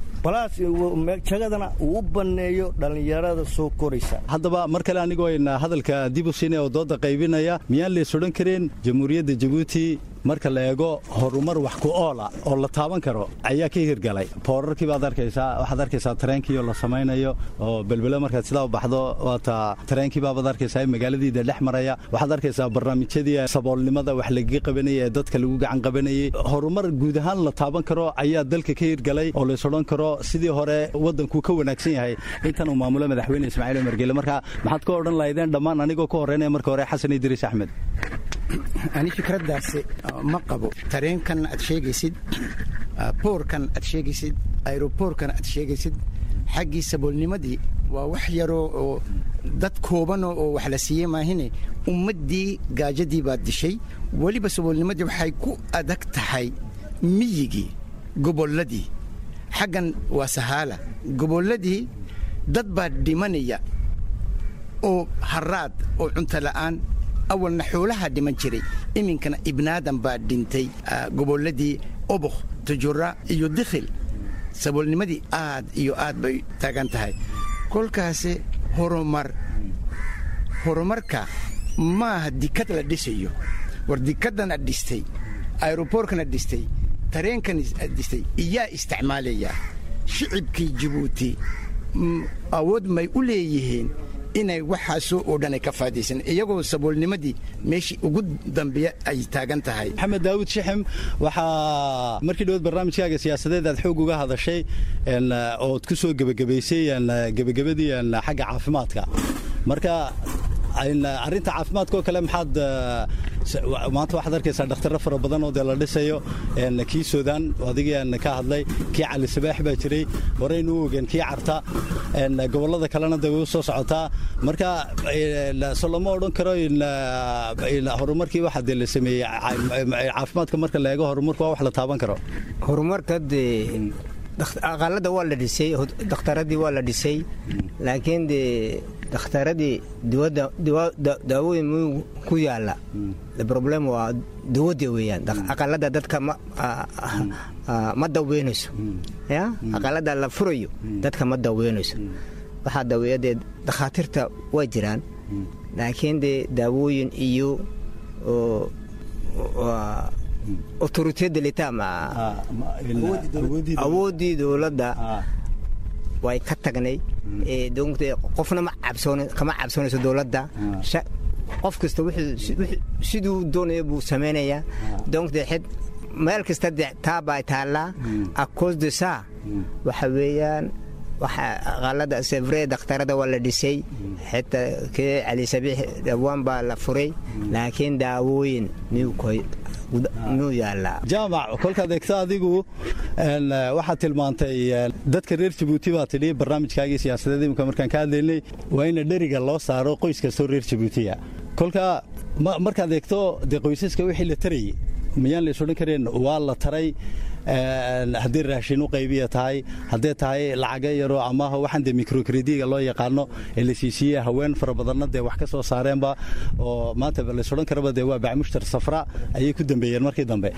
[SPEAKER 4] jagadana uu u banneeyo dhallinyarada soo koraysa.
[SPEAKER 7] haddaba mar kale anigoo hadalka dib u siinaya oo dooda qaybinaya miyaan lees odhan kareen jamhuuriyadda Jabuuti marka la eego horumar wax ku oola oo la taaban karo ayaa ka hirgalay boorarkii baad arkaysaa waxaad arkaysaa tareenkii oo la samaynayo oo belbele markaad sidaa u baxdo waata tareenkii baad arkaysaa magaaladiida dhex maraya waxaad arkaysaa barnaamijyadii saboolnimada wax lagaga qabanayay ee dadka lagu gacan qabanayay horumar guud ahaan la taaban karo ayaa dalka ka hirgalay oo la isodhan karo sidii hore waddanku ka wanaagsan yahay intan uu maamulo madaxweyne Ismaaciil Umar Geele marka maxaad ka odhan lahaydeen dhammaan anigoo ka horeynaya marka hore Xasan Idriis Axmed
[SPEAKER 11] ani fikradaas ma qabo tareenkan aad sheegaysid boorkan aad sheegaysid aeroboorkan aad sheegaysid xaggii saboolnimadii waa wax yaroo oo dad kooban oo wax la siiyey maahine ummaddii gaajadii baad dishay weliba saboolnimadii waxay ku adag tahay miyigii gobolladii xaggan waa sahaala gobolladii dad baa dhimanaya oo haraad oo cunto la'aan awalna xoolaha dhiman jiray iminkana ibnaadan baa dhintay gobolladii obokh tujura iyo dikhil saboolnimadii aad iyo aad bay taagan tahay kolkaasi horumarka maaha dikad la dhisayo war dikaddan aad dhistay aeroboorkan aad dhistay tareenkan aad dhistay iyaa isticmaalaya shicibkii Jabuuti awood may u leeyihiin inay waxaasoo oo dhan ay ka faadaysan iyagoo saboolnimadii meeshii ugu dambeeya ay taagan tahay
[SPEAKER 7] maxamed daawud shixim waxaa markii dhawaad barnaamijkaaga siyaasadeed aad xoog uga hadashay ood ku soo gebagabaysay gebagabadii xagga caafimaadka marka arrinta caafimaadka oo kale maxaad maanta waxaad arkaysaa dhakhtarro fara badan oo dee la dhisayo kii Suudaan adigii ka hadlay kii Cali Sabaax baa jiray horeynu u ogaan kii Carta gobollada kalena dee way soo socotaa marka soloma odhan karo horumarkii waxa dee la sameeyey caafimaadka marka la eego horumarku waa wax la taaban karo
[SPEAKER 12] horumarka aqalada waa la dhisay dhakhtaradii waa la dhisay laakiin dhakhtaradii daawooyin ku yaala problem waa dawadii weeyaan aqalada dadka ma daweynayso ya aqalada la furayo dadka ma daweynayso waxa daweeyada dhakhaatiirta way jiraan laakiin daawooyin iyo autorité de l'état awoodii dowladda way ka tagnay qofna kama cabsoonayso dowladda qof kasta siduu doonaya buu samaynayaa donc meel kasta taabaa taallaa à cause de ça waxa weeyaan aqalada sevre dhakhtarada waa la dhisay xitaa kii Cali Sabiix dhawaan baa la furay laakiin daawooyin miyuu yaallaa
[SPEAKER 7] jaamac kolkaad eegto adigu waxaad tilmaantay dadka reer Jabuuti baa tidhi barnaamijkaagii siyaasadeed imika markaan ka hadlaynay waa in dheriga loo saaro qoys kastoo reer Jabuutiya kolka markaad eegto dee qoysaska wixii la tarayay miyaan la isodhan kareen waa la taray haddii raashin u qaybiya tahay haddee tahay lacaga yaroo amaha waxaan dee microcrediga loo yaqaano ee la siisiiyey haween fara badanna dee wax ka soo saareenba oo maanta la isodhan karaba dee waa bacmushtar safra ayay ku dambeeyeen markii dambe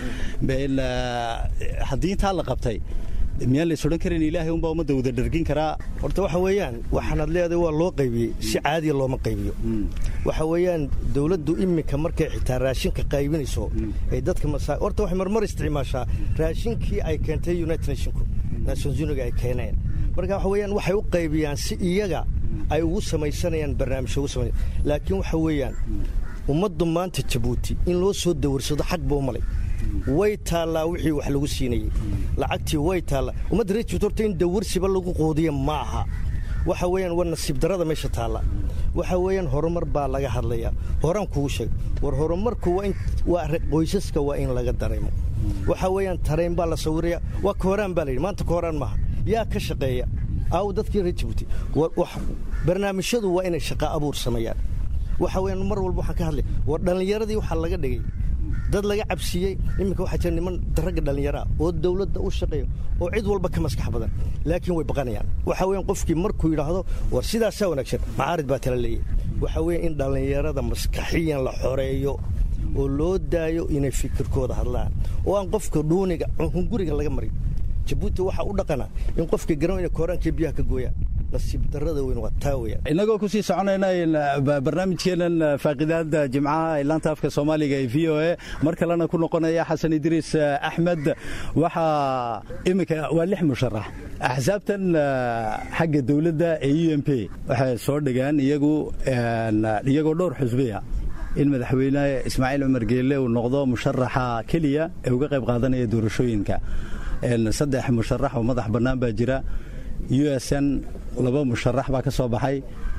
[SPEAKER 7] haddii intaa la qabtay miyaan la isodhan karin ilaahay unbaa ummadda wada dhargin karaa
[SPEAKER 4] horta waxa weeyaan waxaanaad leedahay waa loo qaybiyey si caadiya looma qaybiyo waxa weeyaan dowladdu iminka markay xitaa raashinka qaybinayso ay dadka horta waxay marmar isticmaashaa raashinkii ay keentay United Nations ay keeneen marka waxa weeyaan waxay u qaybiyaan si iyaga ay ugu samaysanayaan barnaamijyo ugu sameeyaan laakiin waxa weeyaan ummaddu maanta Jabuuti in loo soo dawarsado xaq buu malay way taala wixii wax lagu siinayay lacagtii way taala umad reer Jabuuti in dawarsiba lagu qoodiyo maaha waxa weeyaan waa nasiib darada meesha taala waxa weeyaan horumar baa laga hadlayaa horan kugu sheeg war horumarku waa qoysaska waa in laga dareemo waxa weeyaan tareen baa la sawiraya waa kooraan baa leeyahay maanta kooraan maaha yaa ka shaqeeya dadkii reer Jabuuti barnaamijyadu waa inay shaqo abuur sameeyaan waxa weeyaan mar walba waxaan ka hadlay war dhalinyaradii waxa laga dhigay dad laga cabsiyey iminka waxa jira niman daraga dhalinyaro oo dawladda u shaqeeyo oo cid walba ka maskax badan laakiin way baqanayaan waxa weeyaan qofkii markuu yiraahdo war sidaas wanaagsan macaarid baa tala leeyahay waxa weeyaan in dhalinyarada maskaxiyan la xoreeyo oo loo daayo inay fikirkooda hadlaan oo aan qofka dhuuniga hunguriga laga marin Jabuuti waxa u dhaqana in qofka garoon inay kooraanka biyaha ka gooyaan nasiib darrada weyn waa taa weeyaan.
[SPEAKER 7] inagoo ku sii soconayna barnaamijkeenan faaqidaada jimcaha ilaanta afka soomaaliga ee v o a mar kalena ku noqonaya xasan idriis axmed. waxaa iminka waa 6 musharax axsaabtan xagga dowladda ee UMP waxay soo dhigaan iyagoo dhowr xusbiya in madaxweyne Ismaaciil Cumar Geelle uu noqdo musharaxa kaliya ee uga qayb qaadanaya doorashooyinka. 3 musharax oo madax bannaan baa jira. USN 2 musharax baa ka soo baxay.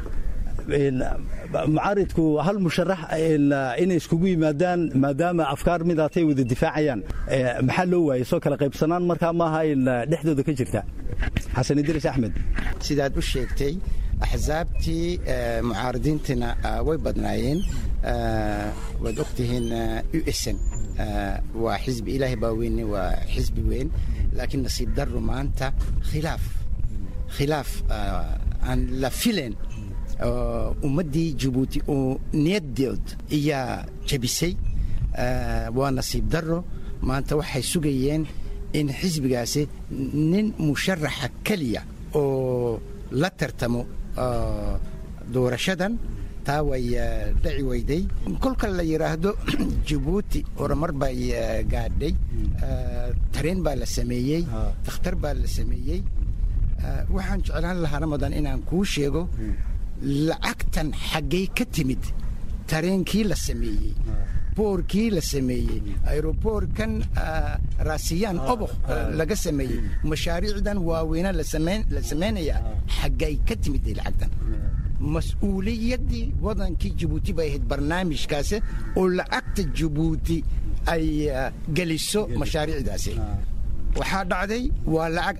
[SPEAKER 7] mucaaridku hal musharax inay iskugu yimaadaan maadaama afkaar midaatay wada difaacayaan maxaa loo waayay soo kala qaybsanaan markaa maaha in dhexdooda ka jirta. xasan idriis axmed
[SPEAKER 11] sidaad u sheegtay axsaabtii mucaaridiintana way badnaayeen. waad ogtihiin USN waa xisbi ilaahay baa weyne waa xisbi weyn laakiin nasiib darro maanta khilaaf aan la filayn ummaddii Jabuuti oo niyadeed ayaa jabisay. waa nasiib darro maanta waxay sugayeen in xisbigaasi nin musharaxa kaliya oo la tartamo doorashadan taa way dhici weyday. kolka la yiraahdo Jabuuti horumar bay gaadhay. tareen baa la sameeyey, takhtar baa la sameeyey. waxaan jeclaan lahaa Ramadan inaan kuu sheego lacagtan xaggay ka timid. tareenkii la sameeyey, boorkii la sameeyey, aeroboorkan raasiyaan oboq laga sameeyey, mashaariicdan waaweyna la sameynaya xaggay ka timid lacagtan. mas-uuliyaddii wadankii Jabuuti bay ahayd barnaamijkaasi oo lacagta Jabuuti ay geliso mashaariicdaasi. waxaa dhacday waa lacag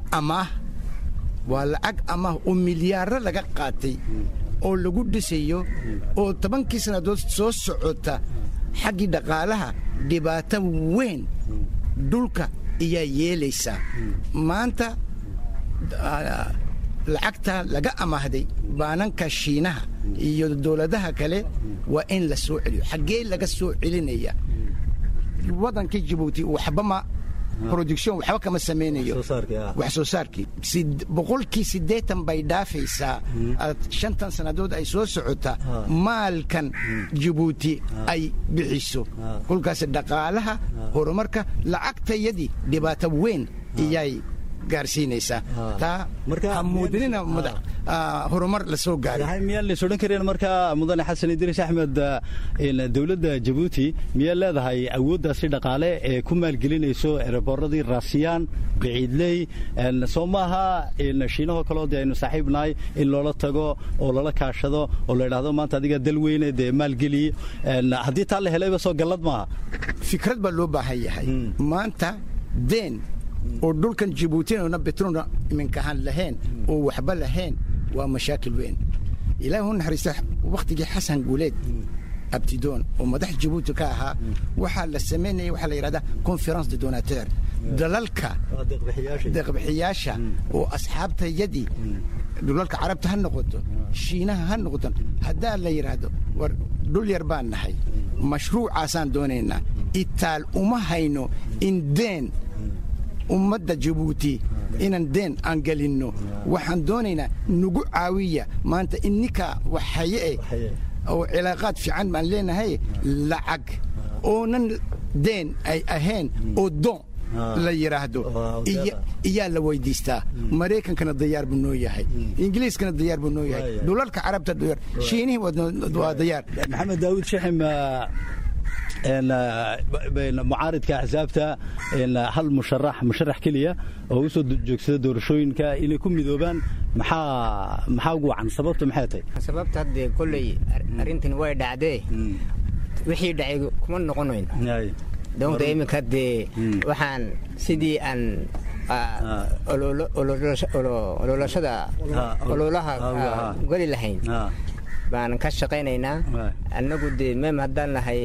[SPEAKER 11] amaah oo milyaaro laga qaatay oo lagu dhisayo oo 10 sannadood soo socota. xaggii dhaqaalaha dhibaato weyn dhulka ayaa yeelaysaa. maanta lacagta laga amaahday baananka Shiinaha iyo dowladaha kale waa in la soo celiyo. xaggee laga soo celinaya? wadankii Jabuuti production waxba kama sameynayo wax soo saarkii 80% bay dhaafaysaa. 5 sannadood ay soo socota maalkan Jabuuti ay bixiso. kolkaas dhaqaalaha horumarka lacagtayadii dhibaato weyn iyay gaarsiinaysaa. taa hamuudinina horumar la soo gaaray.
[SPEAKER 7] miyaan la soo dhan kareen markaa mudane xasan idriis axmed dowladda Jabuuti miyaa leedahay awooddaasi dhaqaale ee ku maalgelinayso ereborradii raasiyaan biciidley soo maaha shiinaho kaloo dee aynu saaxiibnahay in loola tago oo lala kaashado oo la idhaahdo maanta adiga dal weyne dee maalgeliye haddii taa la helayba soo gallad maaha.
[SPEAKER 11] fikrad baa loo baahan yahay. maanta deen oo dhulkan Jabuutina betrona iminkaan lahayn oo waxba lahayn waa mashaakil weyn. ilaahu naxariista waqtigii Xasan Guuleed abtidoon oo madax Jabuuti ka ahaa waxaa la sameeyay waxa la yiraahdaa conference de donateur dalalka deeq-bixiyaasha oo asxaabtayadii dhulalka carabta ha noqoto Shiinaha ha noqoto hadaa la yiraahdo war dhul yar baan nahay mashruucaasaan doonaynaa itaal uma hayno in deen ummadda Jabuuti inaan deen aan gelinno. waxaan doonaynaa nagu caawiya maanta innika waxaye oo cilaaqaad fiican baan leenahay lacag oonan deen ay ahayn oo doon la yiraahdo iyaa la weydiistaa. Mareykankana diyaar buu noo yahay, Ingiriiskana diyaar buu noo yahay, dhulalka carabta diyaar, Shiinihi waa diyaar.
[SPEAKER 7] maxamed daawud shaxim mucaaridka axsaabta hal musharax keliya oo u soo joogsada doorashooyinka inay ku midoobaan maxaa ugu wacan sababta maxay tahay?
[SPEAKER 12] sababta hadde kolley arrintan way dhacdee wixii dhacay kuma noqonayn doonta iminka haddee waxaan sidii aan ololaha geli lahayn baan ka shaqaynaynaa. annagu dee meem haddaan nahay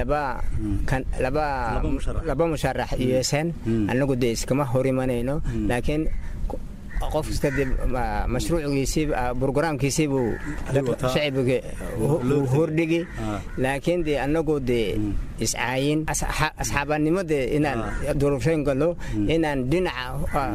[SPEAKER 12] laba musharax USN annagu dee iskama hor imanayno laakiin qof kasta dee mashruuciisii programkiisii buu shacbiga hordhigi laakiin dee annagu dee iscaayin asxaabanimo dee inaan doorashooyin galo inaan dhinaca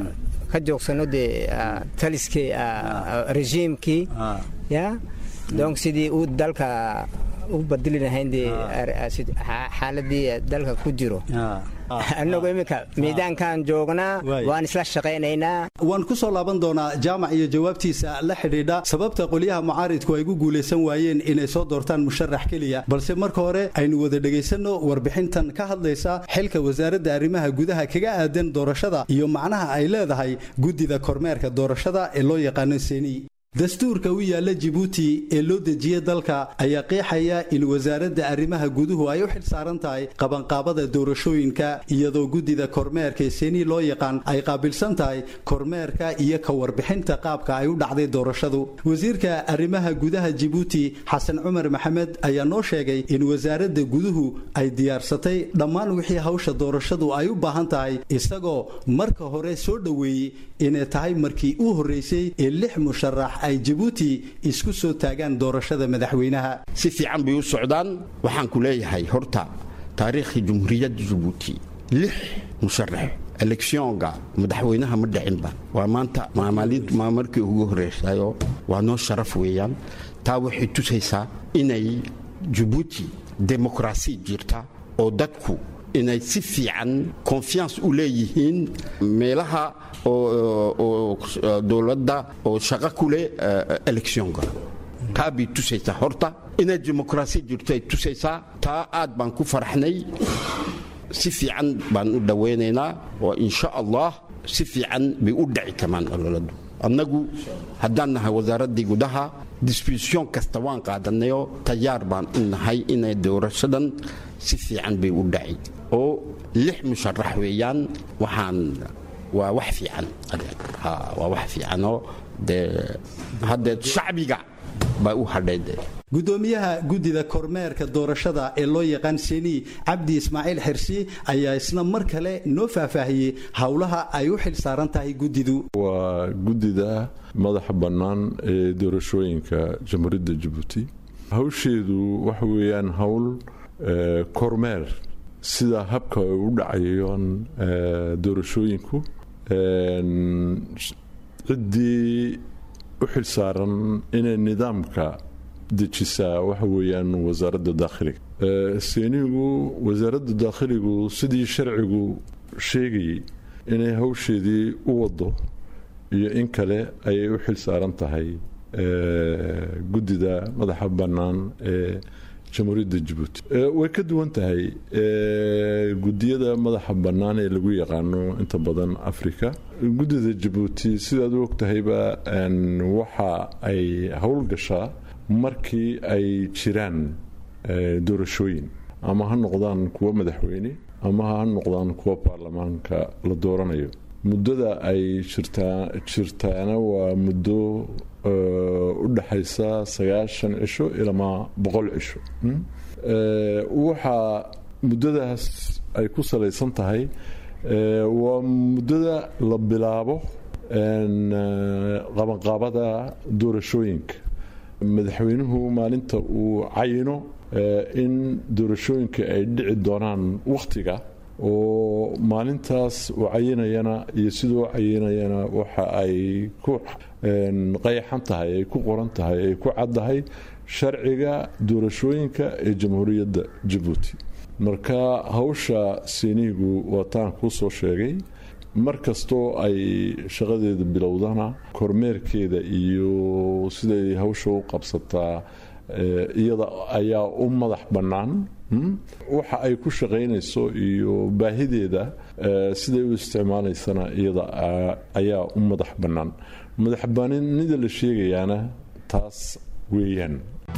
[SPEAKER 12] ka joogsano dee taliskii rejiimkii ya donc sidii uu dalka u badili lahayn dee xaaladii dalka ku jiro annagu iminka miidaankan joognaa waan isla shaqaynaynaa.
[SPEAKER 7] waan ku soo laaban doonaa jaamac iyo jawaabtiisa la xidhiidha sababta qolyaha mucaaridku ay ku guulaysan waayeen inay soo doortaan musharax keliya, balse marka hore aynu wada dhegaysanno warbixintan ka hadlaysa xilka wasaaradda arrimaha gudaha kaga aadan doorashada iyo macnaha ay leedahay guddida kormeerka doorashada ee loo yaqaano seni. dastuurka u yaalla Djibouti ee loo dejiyay dalka ayaa qeexaya in wasaaradda arrimaha guduhu ay u xil saaran tahay qabanqaabada doorashooyinka iyadoo guddida kormeerka seni loo yaqaan ay qaabilsan tahay kormeerka iyo ka warbixinta qaabka ay u dhacday doorashadu. wasiirka arrimaha gudaha Djibouti Xasan Cumar Maxamed ayaa noo sheegay in wasaaradda guduhu ay diyaarsatay dhammaan wixii hawsha doorashadu ay u baahan tahay, isagoo marka hore soo dhaweeyay inay tahay markii uu horeysay ee 6 musharax ay Djibouti isku soo taagaan doorashada madaxweynaha.
[SPEAKER 13] si fiican bay u socdaan. waxaan ku leeyahay horta taariikhda Jamhuuriyadda Djibouti 6 musharax electionka madaxweynaha ma dhicinba. waa maanta markii ugu horeysayo waa noo sharaf weeyaan. taa waxay tusaysaa inay Djibouti demokrasi jirta oo dadku inay si fiican confiance u leeyihiin meelaha oo dowladda oo shaqo ku leh electionka. taa bay tusaysaa horta inay demokrasi jirto ay tusaysaa. taa aad baan ku faraxnay. si fiican baan u dhaweynaynaa oo insha allah si fiican bay u dhici kamaan ololadu. annagu haddaan nahay wasaaraddii gudaha disposition kasta waan qaadanayo tayaar baan u nahay inay doorashadan si fiican bay u dhaci oo 6 musharax weeyaan. waa wax fiican. waa wax fiicanoo hadda shacbiga baa u hadhayde.
[SPEAKER 7] gudoomiyaha guddida kormeerka doorashada ee loo yaqaan seni Cabdi Ismaaciil Xirsi ayaa isna mar kale noo faahfaahiyay hawlaha ay u xil saaran tahay guddidu.
[SPEAKER 10] waa guddida madaxa bannaan ee doorashooyinka Jamhuuriyadda Djibouti. hawsheedu waxa weeyaan hawl kormeer sida habka ay u dhacayaan doorashooyinku. ciddii u xil saaran inay nidaamka dejisaa waxa weeyaan wasaaradda daakhiliga. seenigu wasaaradda daakhiligu sidii sharcigu sheegayay inay hawsheedii u wado iyo in kale ayay u xil saaran tahay guddida madaxa bannaan ee Jamhuuriyadda Djibouti. way ka duwan tahay guddiyada madaxa bannaan ee lagu yaqaano inta badan Afrika. guddida Djibouti sidaad u ogtahayba waxa ay howlgashaa markii ay jiraan doorashooyin, ama ha noqdaan kuwa madaxweyne ama ha noqdaan kuwa baarlamaanka la dooranayo. muddada ay jirtaana waa muddo u dhaxaysa 90 cisho ilaa 100 cisho. waxa muddadaas ay ku salaysan tahay waa muddada la bilaabo qabanqaabada doorashooyinka. madaxweynuhu maalinta uu cayino in doorashooyinka ay dhici doonaan wakhtiga oo maalintaas uu cayinayana iyo sidoo cayinayana waxa ay ku qeexan tahay, ay ku qoran tahay, ay ku caddahay sharciga doorashooyinka ee Jamhuuriyadda Djibouti. marka hawsha senigu waa taan ku soo sheegay. markastoo ay shaqadeeda bilowdana kormeerkeeda iyo siday hawsha u qabsataa iyada ayaa u madax bannaan. waxa ay ku shaqaynayso iyo baahideeda siday u isticmaalaysana iyada ayaa u madax bannaan. madax bannaanida la sheegayaana taas weeyaan.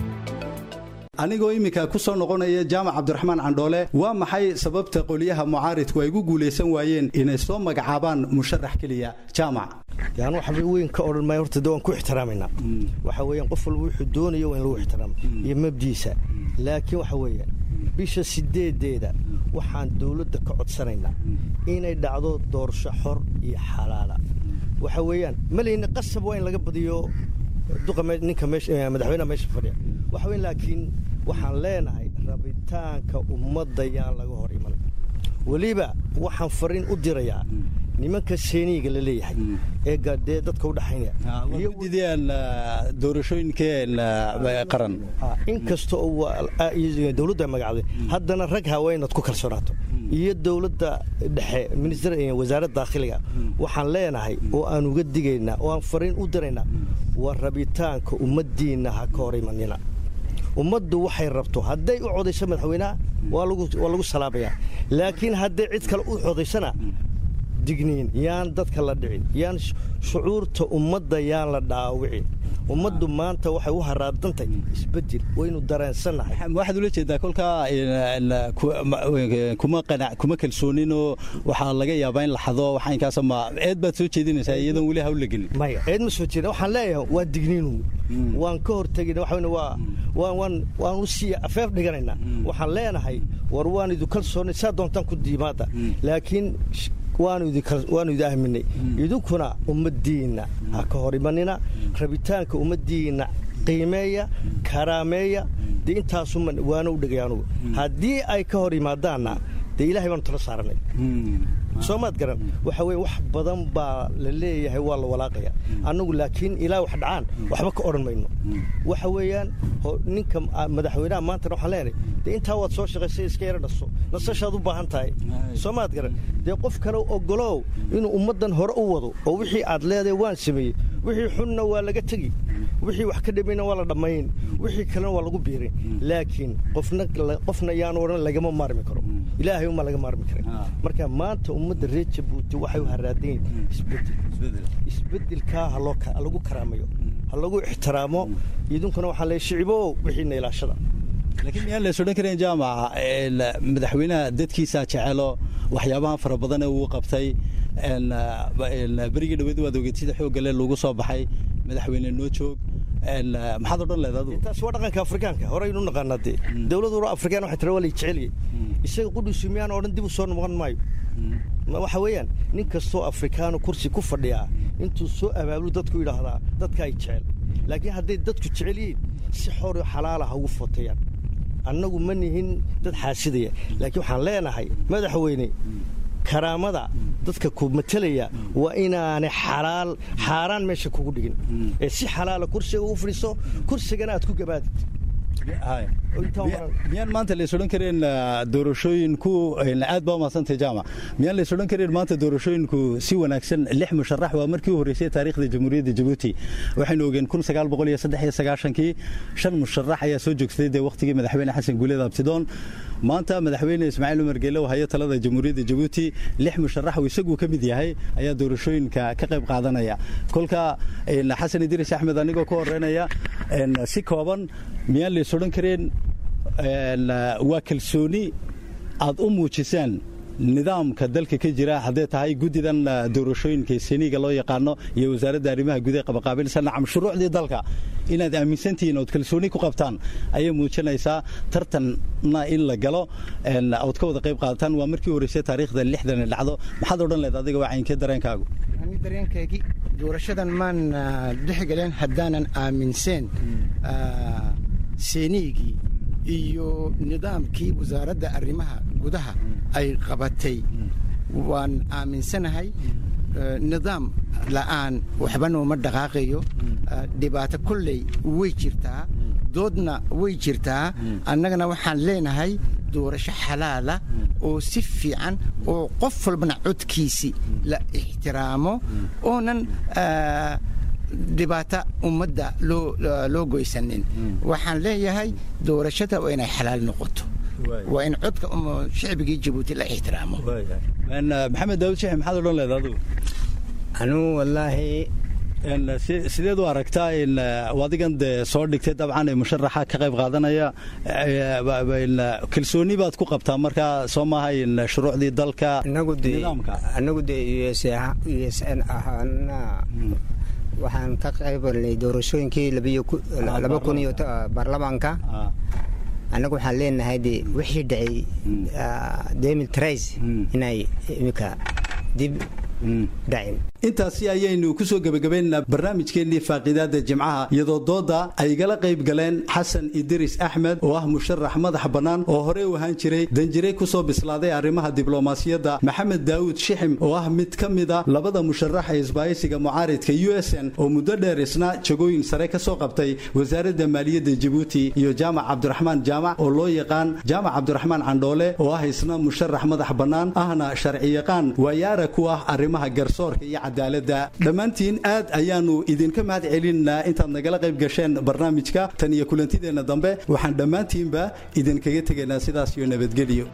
[SPEAKER 7] anigoo imika ku soo noqonaya Jaamac Cabdiraxmaan Candhoole, waa maxay sababta qoliyaha mucaaridku ay ugu guuleysan waayeen inay soo magacaabaan musharax kaliya? Jaamac
[SPEAKER 4] yaan waxa weyn ka oran ma horta doon ku ixtiraamayna. waxa weeyaan qof walba wuxuu doonayo in lagu ixtiraamo iyo mabdiisa. laakiin waxa weeyaan bisha 8deeda waxaan dawladda ka codsanaynaa inay dhacdo doorasho xor iyo xalaal. waxa weeyaan maleyna qasab waa in laga badiyo ninka madaxweynaha meesha fadhiya. waxa weyn laakiin waxaan leenahay rabitaanka ummadda yaan laga hor iman. waliba waxaan fariin u dirayaa nimanka seeniga la leeyahay ee dee dadka u dhaxaynaya
[SPEAKER 7] iyo gudideen doorashooyinkeen qaran
[SPEAKER 4] inkasta oo dawladda magacday haddana rag haweenad ku kalsoonaato iyo dawladda dhexe minister ee wasaaradda dakhliga waxaan leenahay oo aan uga digaynaa oo aan fariin u diraynaa waa rabitaanka ummadiina ha ka hor imanina ummaddu waxay rabto hadday u codayso madaxweynaha waa lagu salaabayaa laakiin hadday cid kale u codaysana digniin yaan dadka la dhicin yaan shucuurta ummadda yaan la dhaawicin ummaddu maanta waxay u haraadantay isbedel waynu dareensannahay
[SPEAKER 7] waxaad ula jeedaa kolkaa kuma kalsooninoo waxaa laga yaabaa in la xado waxaankaas ma eed baad soo jeedinaysaa iyadoon weli hawla gelin
[SPEAKER 4] maya eed ma soo jeedin waxaan leeyahay waa digniinu waan ka hortegin waxayna waan u sii afeef dhiganaynaa waxaan leenahay war waan idu kalsoonay saa doontaan ku diimaada laakiin waanu idin ahminay idinkuna ummaddiinna ha ka hor imanina rabitaanka ummaddiinna qiimeeya karaameeya dee intaasuma waana u dhegay anugu haddii ay ka hor yimaadaanna dee ilaahay baanu tala saaranay soo maad garan waxa weye wax badan baa la leeyahay waa la walaaqaya annagu laakiin ilaa wax dhacaan waxba ka odhan mayno waxa weeyaan ninka madaxweynaha maantana waxaan leenahay dee intaa waad soo shaqaysay iska yara dhaso nasashaad u baahan tahay soo maad garan dee qof kale ogolow inuu ummaddan hore u wado oo wixii aad leedahay waan sameeyey wixii xunna waa laga tegi wixii wax ka dhimayna waa la dhammayn wixii kalena waa lagu biirin laakiin qofna yaan odhan lagama maarmi karo ilaahay uma laga maarmi karin marka maanta ummadda reer Jabuuti waxay u haraadeen isbedelka lagu karaamayo ha lagu ixtiraamo idinkuna waxaa la shicibo wixiina ilaashada
[SPEAKER 7] laakiin miyaan la soo dhan karin jaamaca madaxweynaha dadkiisa jecelo waxyaabaha fara badan ee uu qabtay berigii dhaweed waad ogeed sida xoogga leh lagu soo baxay madaxweyne noo joog maxaad odhan leedahay adigu
[SPEAKER 4] taas waa dhaqanka afrikaanka horeynu naqaanaa dee dawladda afrikaan waxay tira waa la jeceliyey isaga qudhiisu miyaan odhan dib u soo noqon maayo waxa weeyaan nin kastoo afrikaano kursi ku fadhiyaa intuu soo abaabulu dadku yidhaahdaa dadka ay jecel laakiin hadday dadku jecel yihiin si xor iyo xalaala ha ugu footayaan annagu ma nihin dad xaasidaya laakiin waxaan leenahay madaxweyne karaamada dadka ku matalaya waa inaanay xaaraan meesha kugu dhigin ee si xalaala kursiga ugu fadhiiso kursigana aad ku gabaadid
[SPEAKER 7] miyaan maanta la isodhan kareen doorashooyinku aad baa umadsantay jaamac miyaan la isodhan kareen maanta doorashooyinku si wanaagsan 6 musharax waa markii u horeysay taariikhda jamhuuriyadda Jabuuti waxaynu ogeen 1993kii 5 musharax ayaa soo joogsaday de waqtigii madaxweyne Xasan Guuleed Abtidoon maanta madaxweyne Ismaaciil Umar Geele oo haya talada jamhuuriyadda Jabuuti 6 musharax oo isagu ka mid yahay ayaa doorashooyinka ka qayb qaadanaya kolka Xasan Idris Axmed anigoo ka horeynaya si kooban miyaan la isodhan kareen waa kalsooni aad u muujisaan nidaamka dalka ka jira haddee tahay guddidan doorashooyinka seniga loo yaqaano iyo wasaaradda arrimaha gudaha qabaqaabilsan shuruucdii dalka inaad aaminsantihiin ood kalsooni ku qabtaan ayay muujinaysaa tartanna in la galo ood ka wada qayb qaadataan waa markii horeysay taariikhda 6 dhacdo maxaad odhan leed adiga wacayinkee dareenkaagu
[SPEAKER 11] dareenkaygii doorashadan maan dhexgaleen haddaanan aaminsan seenigii iyo nidaamkii wasaaradda arrimaha gudaha ay qabatay waan aaminsanahay nidaam la'aan waxba nooma dhaqaaqayo dhibaato kolley way jirtaa doodna way jirtaa annagana waxaan leenahay doorasho xalaala oo si fiican oo qof walbana codkiisii la ixtiraamo oonan dhibaato ummadda loo goysanin waxaan leeyahay doorashada waa inay xalaal noqoto waa in codka shacbigii Jabuuti la ixtiraamo
[SPEAKER 7] maxamed daawud sheekh maxaad odhan leedahay adigu
[SPEAKER 12] anuu wallaahi
[SPEAKER 7] sideed u aragtaa in wadigan soo dhigtay dabcan ee musharaxa ka qayb qaadanaya kalsooni baad ku qabtaa markaa soo maaha in shuruucdii dalka
[SPEAKER 12] nidaamka anagu de USN ahaana waxaan ka qaybalnay doorashooyinkii 2000 baarlamaanka annagu waxaan leenahay de wixii dhacay 2013 inay imika dib dhacin
[SPEAKER 7] intaasi ayaynu ku soo gabagabaynaa barnaamijkeennii faaqidaada jimcaha iyadoo dooda ay igala qayb galeen xasan idris axmed oo ah musharax madax bannaan oo horey u ahaan jiray danjire ku soo bislaaday arrimaha diblomaasiyadda, maxamed daawud shixim oo ah mid ka mida labada musharax ee isbaahaysiga mucaaridka USN oo muddo dheer isna jagooyin sare ka soo qabtay wasaaradda maaliyadda Djibouti, iyo jaamac cabdiraxmaan jaamac oo loo yaqaan jaamac cabdiraxmaan candhoole oo ah isna musharax madax bannaan ahna sharci yaqaan waayaara ku ah arrimaha garsoorka iyo cadaaladda. dhammaantiin aad ayaanu idinka mahad celinaa intaad nagala qayb gasheen barnaamijka. tan iyo kulantideenna dambe waxaan dhammaantiinba idinkaga tegaynaa sidaas iyo nabadgelyo.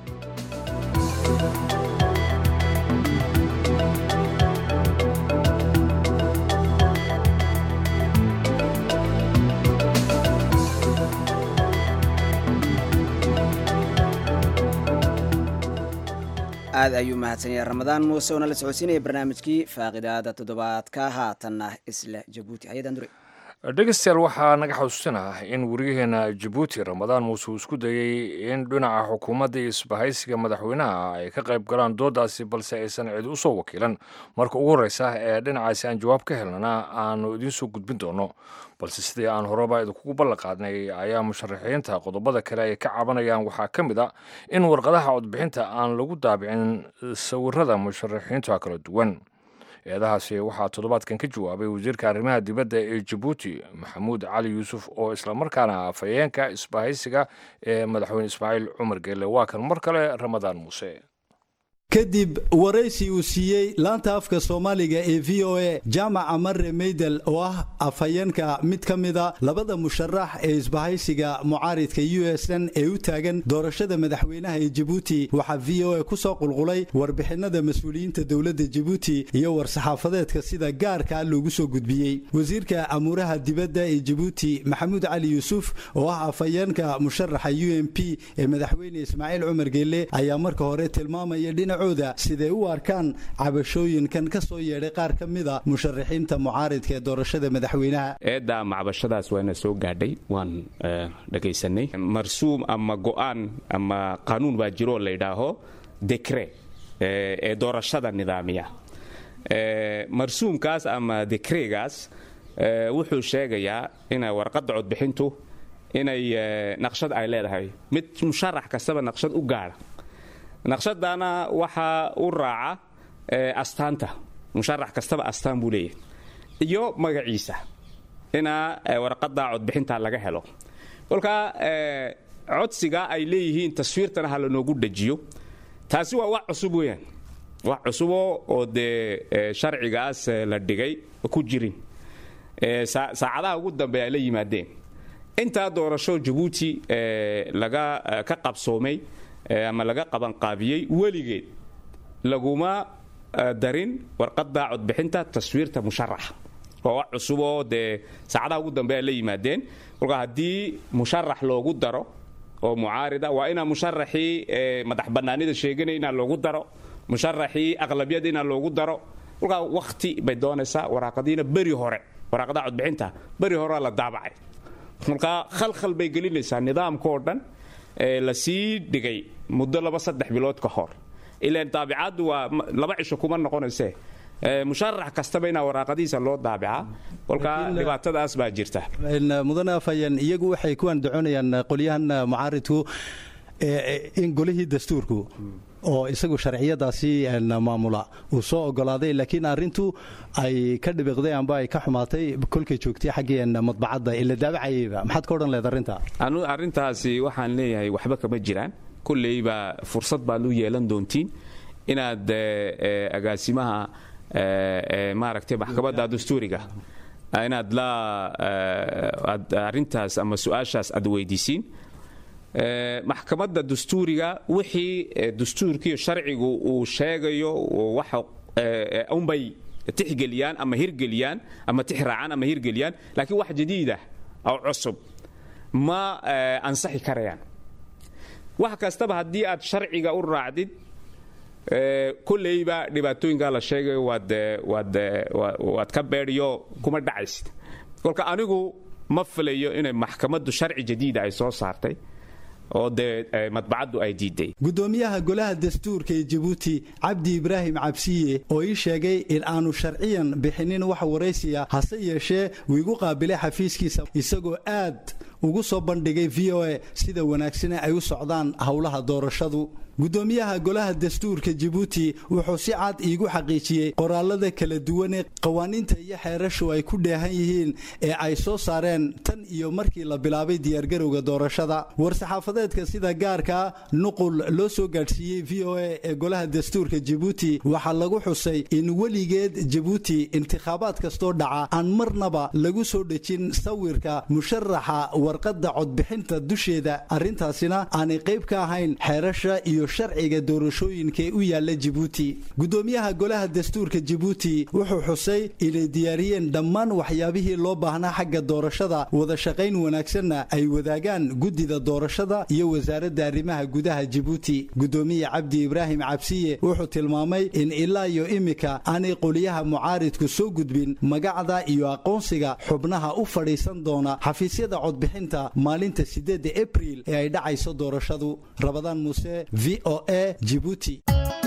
[SPEAKER 2] aad ayuu mahadsan yahay ramadaan muuse oo nala socodsiinaya barnaamijkii faaqidaada toddobaadka haatanna isla Jabuuti. Ayadan dure
[SPEAKER 1] dhegeystayaal waxaa naga xasuusinaa in wariyaheena Jabuuti ramadaan muuse uu isku dayey in dhinaca xukuumadda iyo isbahaysiga madaxweynaha ay ka qayb galaan doodaasi, balse aysan cid u soo wakiilan. marka ugu horreysa ee dhinacaasi aan jawaab ka helnana aanu idiin soo gudbin doono, balse sidii aan horeba idinkugu ballanqaadnay ayaa musharaxiinta qodobada kale ay ka cabanayaan waxaa ka mid a in warqadaha codbixinta aan lagu daabicin sawirada musharaxiinta kala duwan. eedahaasi waxaa toddobaadkan ka jawaabay wasiirka arrimaha dibadda ee Jabuuti Maxamuud Cali Yuusuf oo islamarkaana afhayeenka isbahaysiga ee madaxweyne Ismaaciil Cumar Geelle. waa kan mar kale ramadaan muuse.
[SPEAKER 7] kadib waraysi uu siiyey laanta afka Soomaaliga ee VOA, jaamac Amare Meydel oo ah afhayeenka mid ka mida labada musharax ee isbahaysiga mucaaridka USN ee u taagan doorashada madaxweynaha ee Djibouti, waxaa VOA ku soo qulqulay warbixinada mas'uuliyiinta dawladda Djibouti iyo war-saxaafadeedka sida gaarka loogu soo gudbiyey. wasiirka amuraha dibadda ee Djibouti Maxamuud Cali Yuusuf oo ah afhayeenka musharaxa UNP ee madaxweyne Ismaaciil Cumar Geelle ayaa marka hore tilmaamaya siday u arkaan cabashooyinkan ka soo yeedhay qaar ka mida musharaxiinta mucaaridka ee doorashada madaxweynaha.
[SPEAKER 14] eedda macbashadaas waana soo gaadhay, waan dhagaysanay. marsuum ama go'aan ama qanuun baa jiroo la yidhaaho dekre ee doorashada nidaamiya. marsuumkaas ama dekregaas wuxuu sheegayaa inay warqadda codbixintu inay naqshad ay leedahay, mid musharax kastaba naqshad u gaadha. naqshadana waxaa u raaca astaanta, musharax kastaba astaan buu leeyahay iyo magaciisa inaa warqadda codbixinta laga helo. kolkaa codsiga ay leeyihiin taswiirtana ha lanoogu dhajiyo, taasi waa wax cusub weeyaan, wax cusuboo oo dee sharcigaas la dhigay ku jirin. saacadaha ugu dambe ay la yimaadeen intaa doorasho Jabuuti laga ka qabsoomay ama laga qabanqaabiyey weligeed laguma darin warqadda codbixinta taswiirta musharaxa. waa wax cusub oo dee saacadaha ugu dambe ay la yimaadeen. kolkaa haddii musharax loogu daro oo mucaarida, waa inaa musharaxii madax bannaanida sheeganaya inaa loogu daro, musharaxii aqlabiyada inaa loogu daro. kolkaa wakhti bay doonaysaa. waraaqadiina beri hore, waraaqadaha codbixinta beri hore la daabacay. kolkaa khalkhal bay gelinaysaa nidaamka oo dhan la sii dhigay muddo 2-3 bilood ka hor. ilaan daabicadu waa 2 cisho kuma noqonayse musharax kastaba inaa waraaqadiisa loo daabicaa. kolkaa dhibaatadaas baa jirta.
[SPEAKER 7] mudane afhayeen, iyagu waxay ku andacoonayaan qolyahan mucaaridku in golihii dastuurku oo isagu sharciyadaasi maamula uu soo ogolaaday, laakiin arrintu ay ka dhibiqday amba ay ka xumaatay kolkay joogtay xaggii madbacadda ila daabacayayba. maxaad ka odhan leed arrinta?
[SPEAKER 14] arrintaasi waxaan leeyahay waxba kama jiraan. kulleyba fursad baad u yeelan doontiin inaad agaasimaha maaragtay maxkamadda dastuuriga inaad arrintaas ama su-aashaas aad weydiisiin. maxkamadda dastuuriga wixii dastuurkiiyo sharcigu uu sheegayo waxa unbay tixgeliyaan ama hirgeliyaan ama tixraacaan ama hirgeliyaan, laakiin wax jadiid ah oo cusub ma ansaxi karayaan. wax kastaba haddii aad sharciga u raacdid kulleyba dhibaatooyinkaa la sheegayo waad ka beedhiyo kuma dhacaysid. kolka anigu ma filayo inay maxkamaddu sharci jadiida ay soo saartay oo dee madbacaddu ay diiday.
[SPEAKER 7] gudoomiyaha golaha dastuurka ee Djibouti Cabdi Ibrahim Cabsiye oo ii sheegay in aanu sharciyan bixinin wax waraysiya hase yeeshee uu igu qaabilay xafiiskiisa isagoo aad ugu soo bandhigay VOA sida wanaagsan ay u socdaan hawlaha doorashadu. gudoomiyaha golaha dastuurka Djibouti wuxuu si cad iigu xaqiijiyay qoraalada kala duwan ee qawaaniinta iyo xeerashu ay ku dheehan yihiin ee ay soo saareen tan iyo markii la bilaabay diyaargarowga doorashada. war-saxaafadeedka sida gaarka nuqul loo soo gaadhsiiyey VOA ee golaha dastuurka Djibouti waxaa lagu xusay in weligeed Djibouti intikhabaad kastoo dhaca aan marnaba lagu soo dhejin sawirka musharaxa warqadda codbixinta dusheeda, arrintaasina aanay qayb ka ahayn xeerasha iyo sharciga doorashooyinka ee u yaala Djibouti. gudoomiyaha golaha dastuurka Djibouti wuxuu xusay inay diyaariyeen dhammaan waxyaabihii loo baahnaa xagga doorashada, wada shaqayn wanaagsanna ay wadaagaan guddida doorashada iyo wasaaradda arrimaha gudaha Djibouti. gudoomiye Cabdi Ibrahim Cabsiye wuxuu tilmaamay in ilaa iyo imika aanay qoliyaha mucaaridku soo gudbin magacda iyo aqoonsiga xubnaha u fadhiisan doona xafiisyada codbixinta maalinta 8 Abriil ee ay dhacayso doorashadu. Rabadaan Muuse, VOA, Djibouti.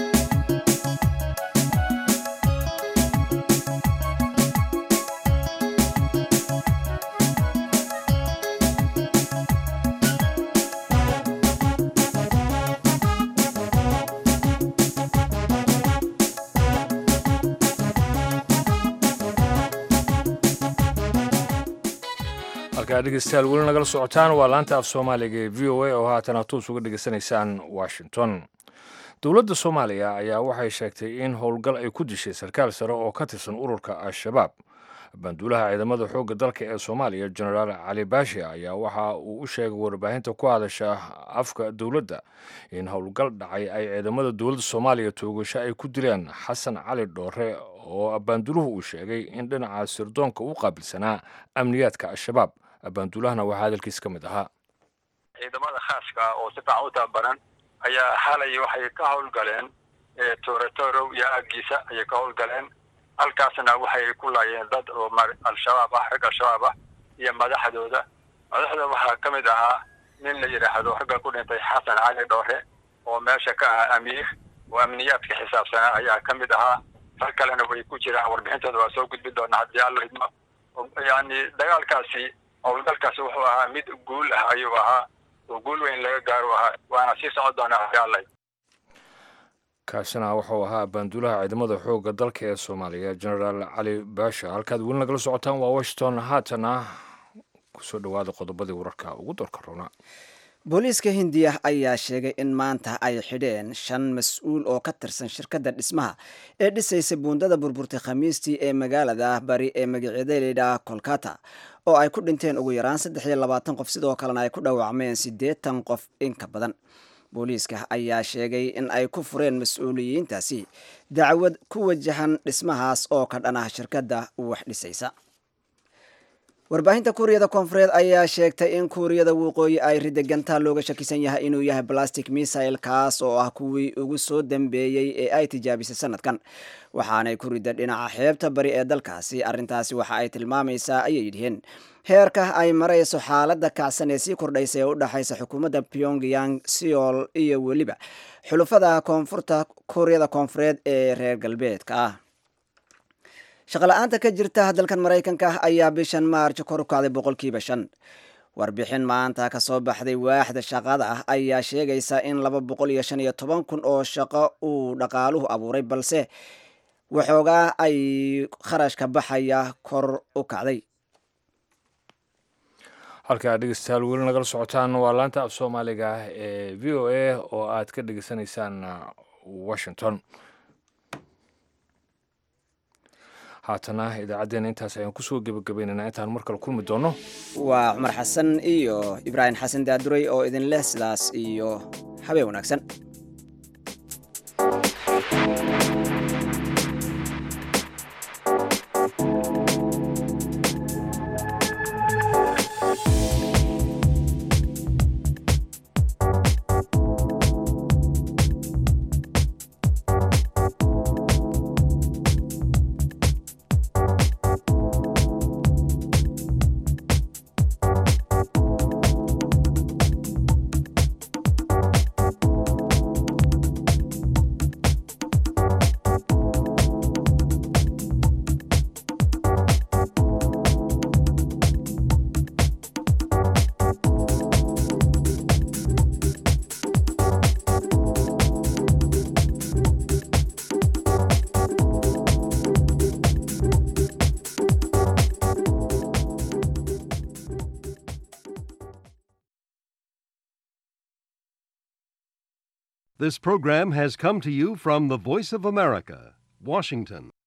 [SPEAKER 1] dhegeystayaal weli nagala socotaan waa laanta af soomaaliga ee VOA oo haatan aad toos uga dhegeysanaysaan Washington. dowladda Soomaaliya ayaa waxay sheegtay in howlgal ay ku dishay sarkaal sare oo ka tirsan ururka Al-Shabaab. banduulaha ciidamada xoogga dalka ee Soomaaliya Generaal Cali Baashi ayaa waxa uu u sheegay warbaahinta ku hadasha afka dowladda in howlgal dhacay ay ciidamada dowladda Soomaaliya toogasho ay ku dileen Xasan Cali Dhoore oo banduuluhu uu sheegay in dhinaca sirdoonka u qaabilsanaa amniyaadka Al-Shabaab. banduulahana waxaa hadalkiisa ka mid ahaa
[SPEAKER 15] ciidamada khaaska oo si fiican u tababaran ayaa xalay waxay ka howlgaleen Tooratoorow iyo aggiisa ayay ka howlgaleen. halkaasna waxay ku laayeen dad oo Al-Shabaab ah, rag Al-Shabaab ah iyo madaxdooda waxaa ka mid ahaa nin la yiraahdo ragga ku dhintay Xasan Cali Dhoore oo meesha ka ah amiir oo amniyaadka xisaabsanaa ayaa ka mid ahaa. rag kalena way ku jiraan, warbixintooda waa soo gudbin doonaa haddii alla idmo. yani dagaalkaasi howlgalkaasi wuxuu ahaa mid guul ah ayuu ahaa oo guul weyn laga gaaro ahaa, waana sii socon doonaa haddii alla idmo.
[SPEAKER 1] kaasina wuxuu ahaa banduulaha ciidamada xoogga dalka ee Soomaaliya Generaal Cali Baashi. halkaad weli nagala socotaan waa Washington. haatana kusoo dhawaada qodobadii wararka ugu doorka roona.
[SPEAKER 2] booliiska Hindiya ayaa sheegay in maanta ay xidheen 5 mas'uul oo ka tirsan shirkadda dhismaha ee dhisaysa buundada burburtay Khamiistii ee magaalada bari ee magaceeda Kolkata oo ay ku dhinteen ugu yaraan 23 qof, sidoo kalena ay ku dhaawacmeen 80 qof in ka badan. booliiska ayaa sheegay in ay ku fureen mas'uuliyiintaasi dacwad ku wajahan dhismahaas oo ka dhan ah shirkadda wax dhisaysa. warbaahinta Kuuriyada Koonfureed ayaa sheegtay in Kuuriyada Waqooyi ay ridagantaa looga shakisan yahay inuu yahay plastic missile kaas oo ah kuwii ugu soo dambeeyay ee ay tijaabisay sanadkan, waxaanay ku riday dhinaca xeebta bari ee dalkaasi. arrintaasi waxa ay tilmaamaysaa ayay yidheen heerka ay marayso xaaladda kacsan ee sii kordhaysa ee u dhaxaysa xukuumadda Pyongyang, Seoul iyo weliba xulafada koonfurta Kuuriyada Koonfureed ee reer galbeedka ah. shaqala'aanta ka jirta dalkan Mareykanka ayaa bishan Maarch kor u kacday 5%. warbixin maanta ka soo baxday waaxda shaqada ah ayaa sheegaysa in 215,000 oo shaqo uu dhaqaaluhu abuuray, balse waxoogaa ay kharashka baxaya kor u kacday.
[SPEAKER 1] halkaa dhegeystayaal weli nagala socotaan waa laanta af soomaaliga ee VOA oo aad ka dhegeysanaysaan Washington. haatana idaacaddeenna intaas ayaan kusoo gebagabaynaynaa intaan mar kale kulmi doono.
[SPEAKER 2] waa Cumar Xasan iyo Ibraahim Xasan Daaduray oo idin leh sidaas iyo habeen wanaagsan.
[SPEAKER 16] This program has come to you from the Voice of America, Washington.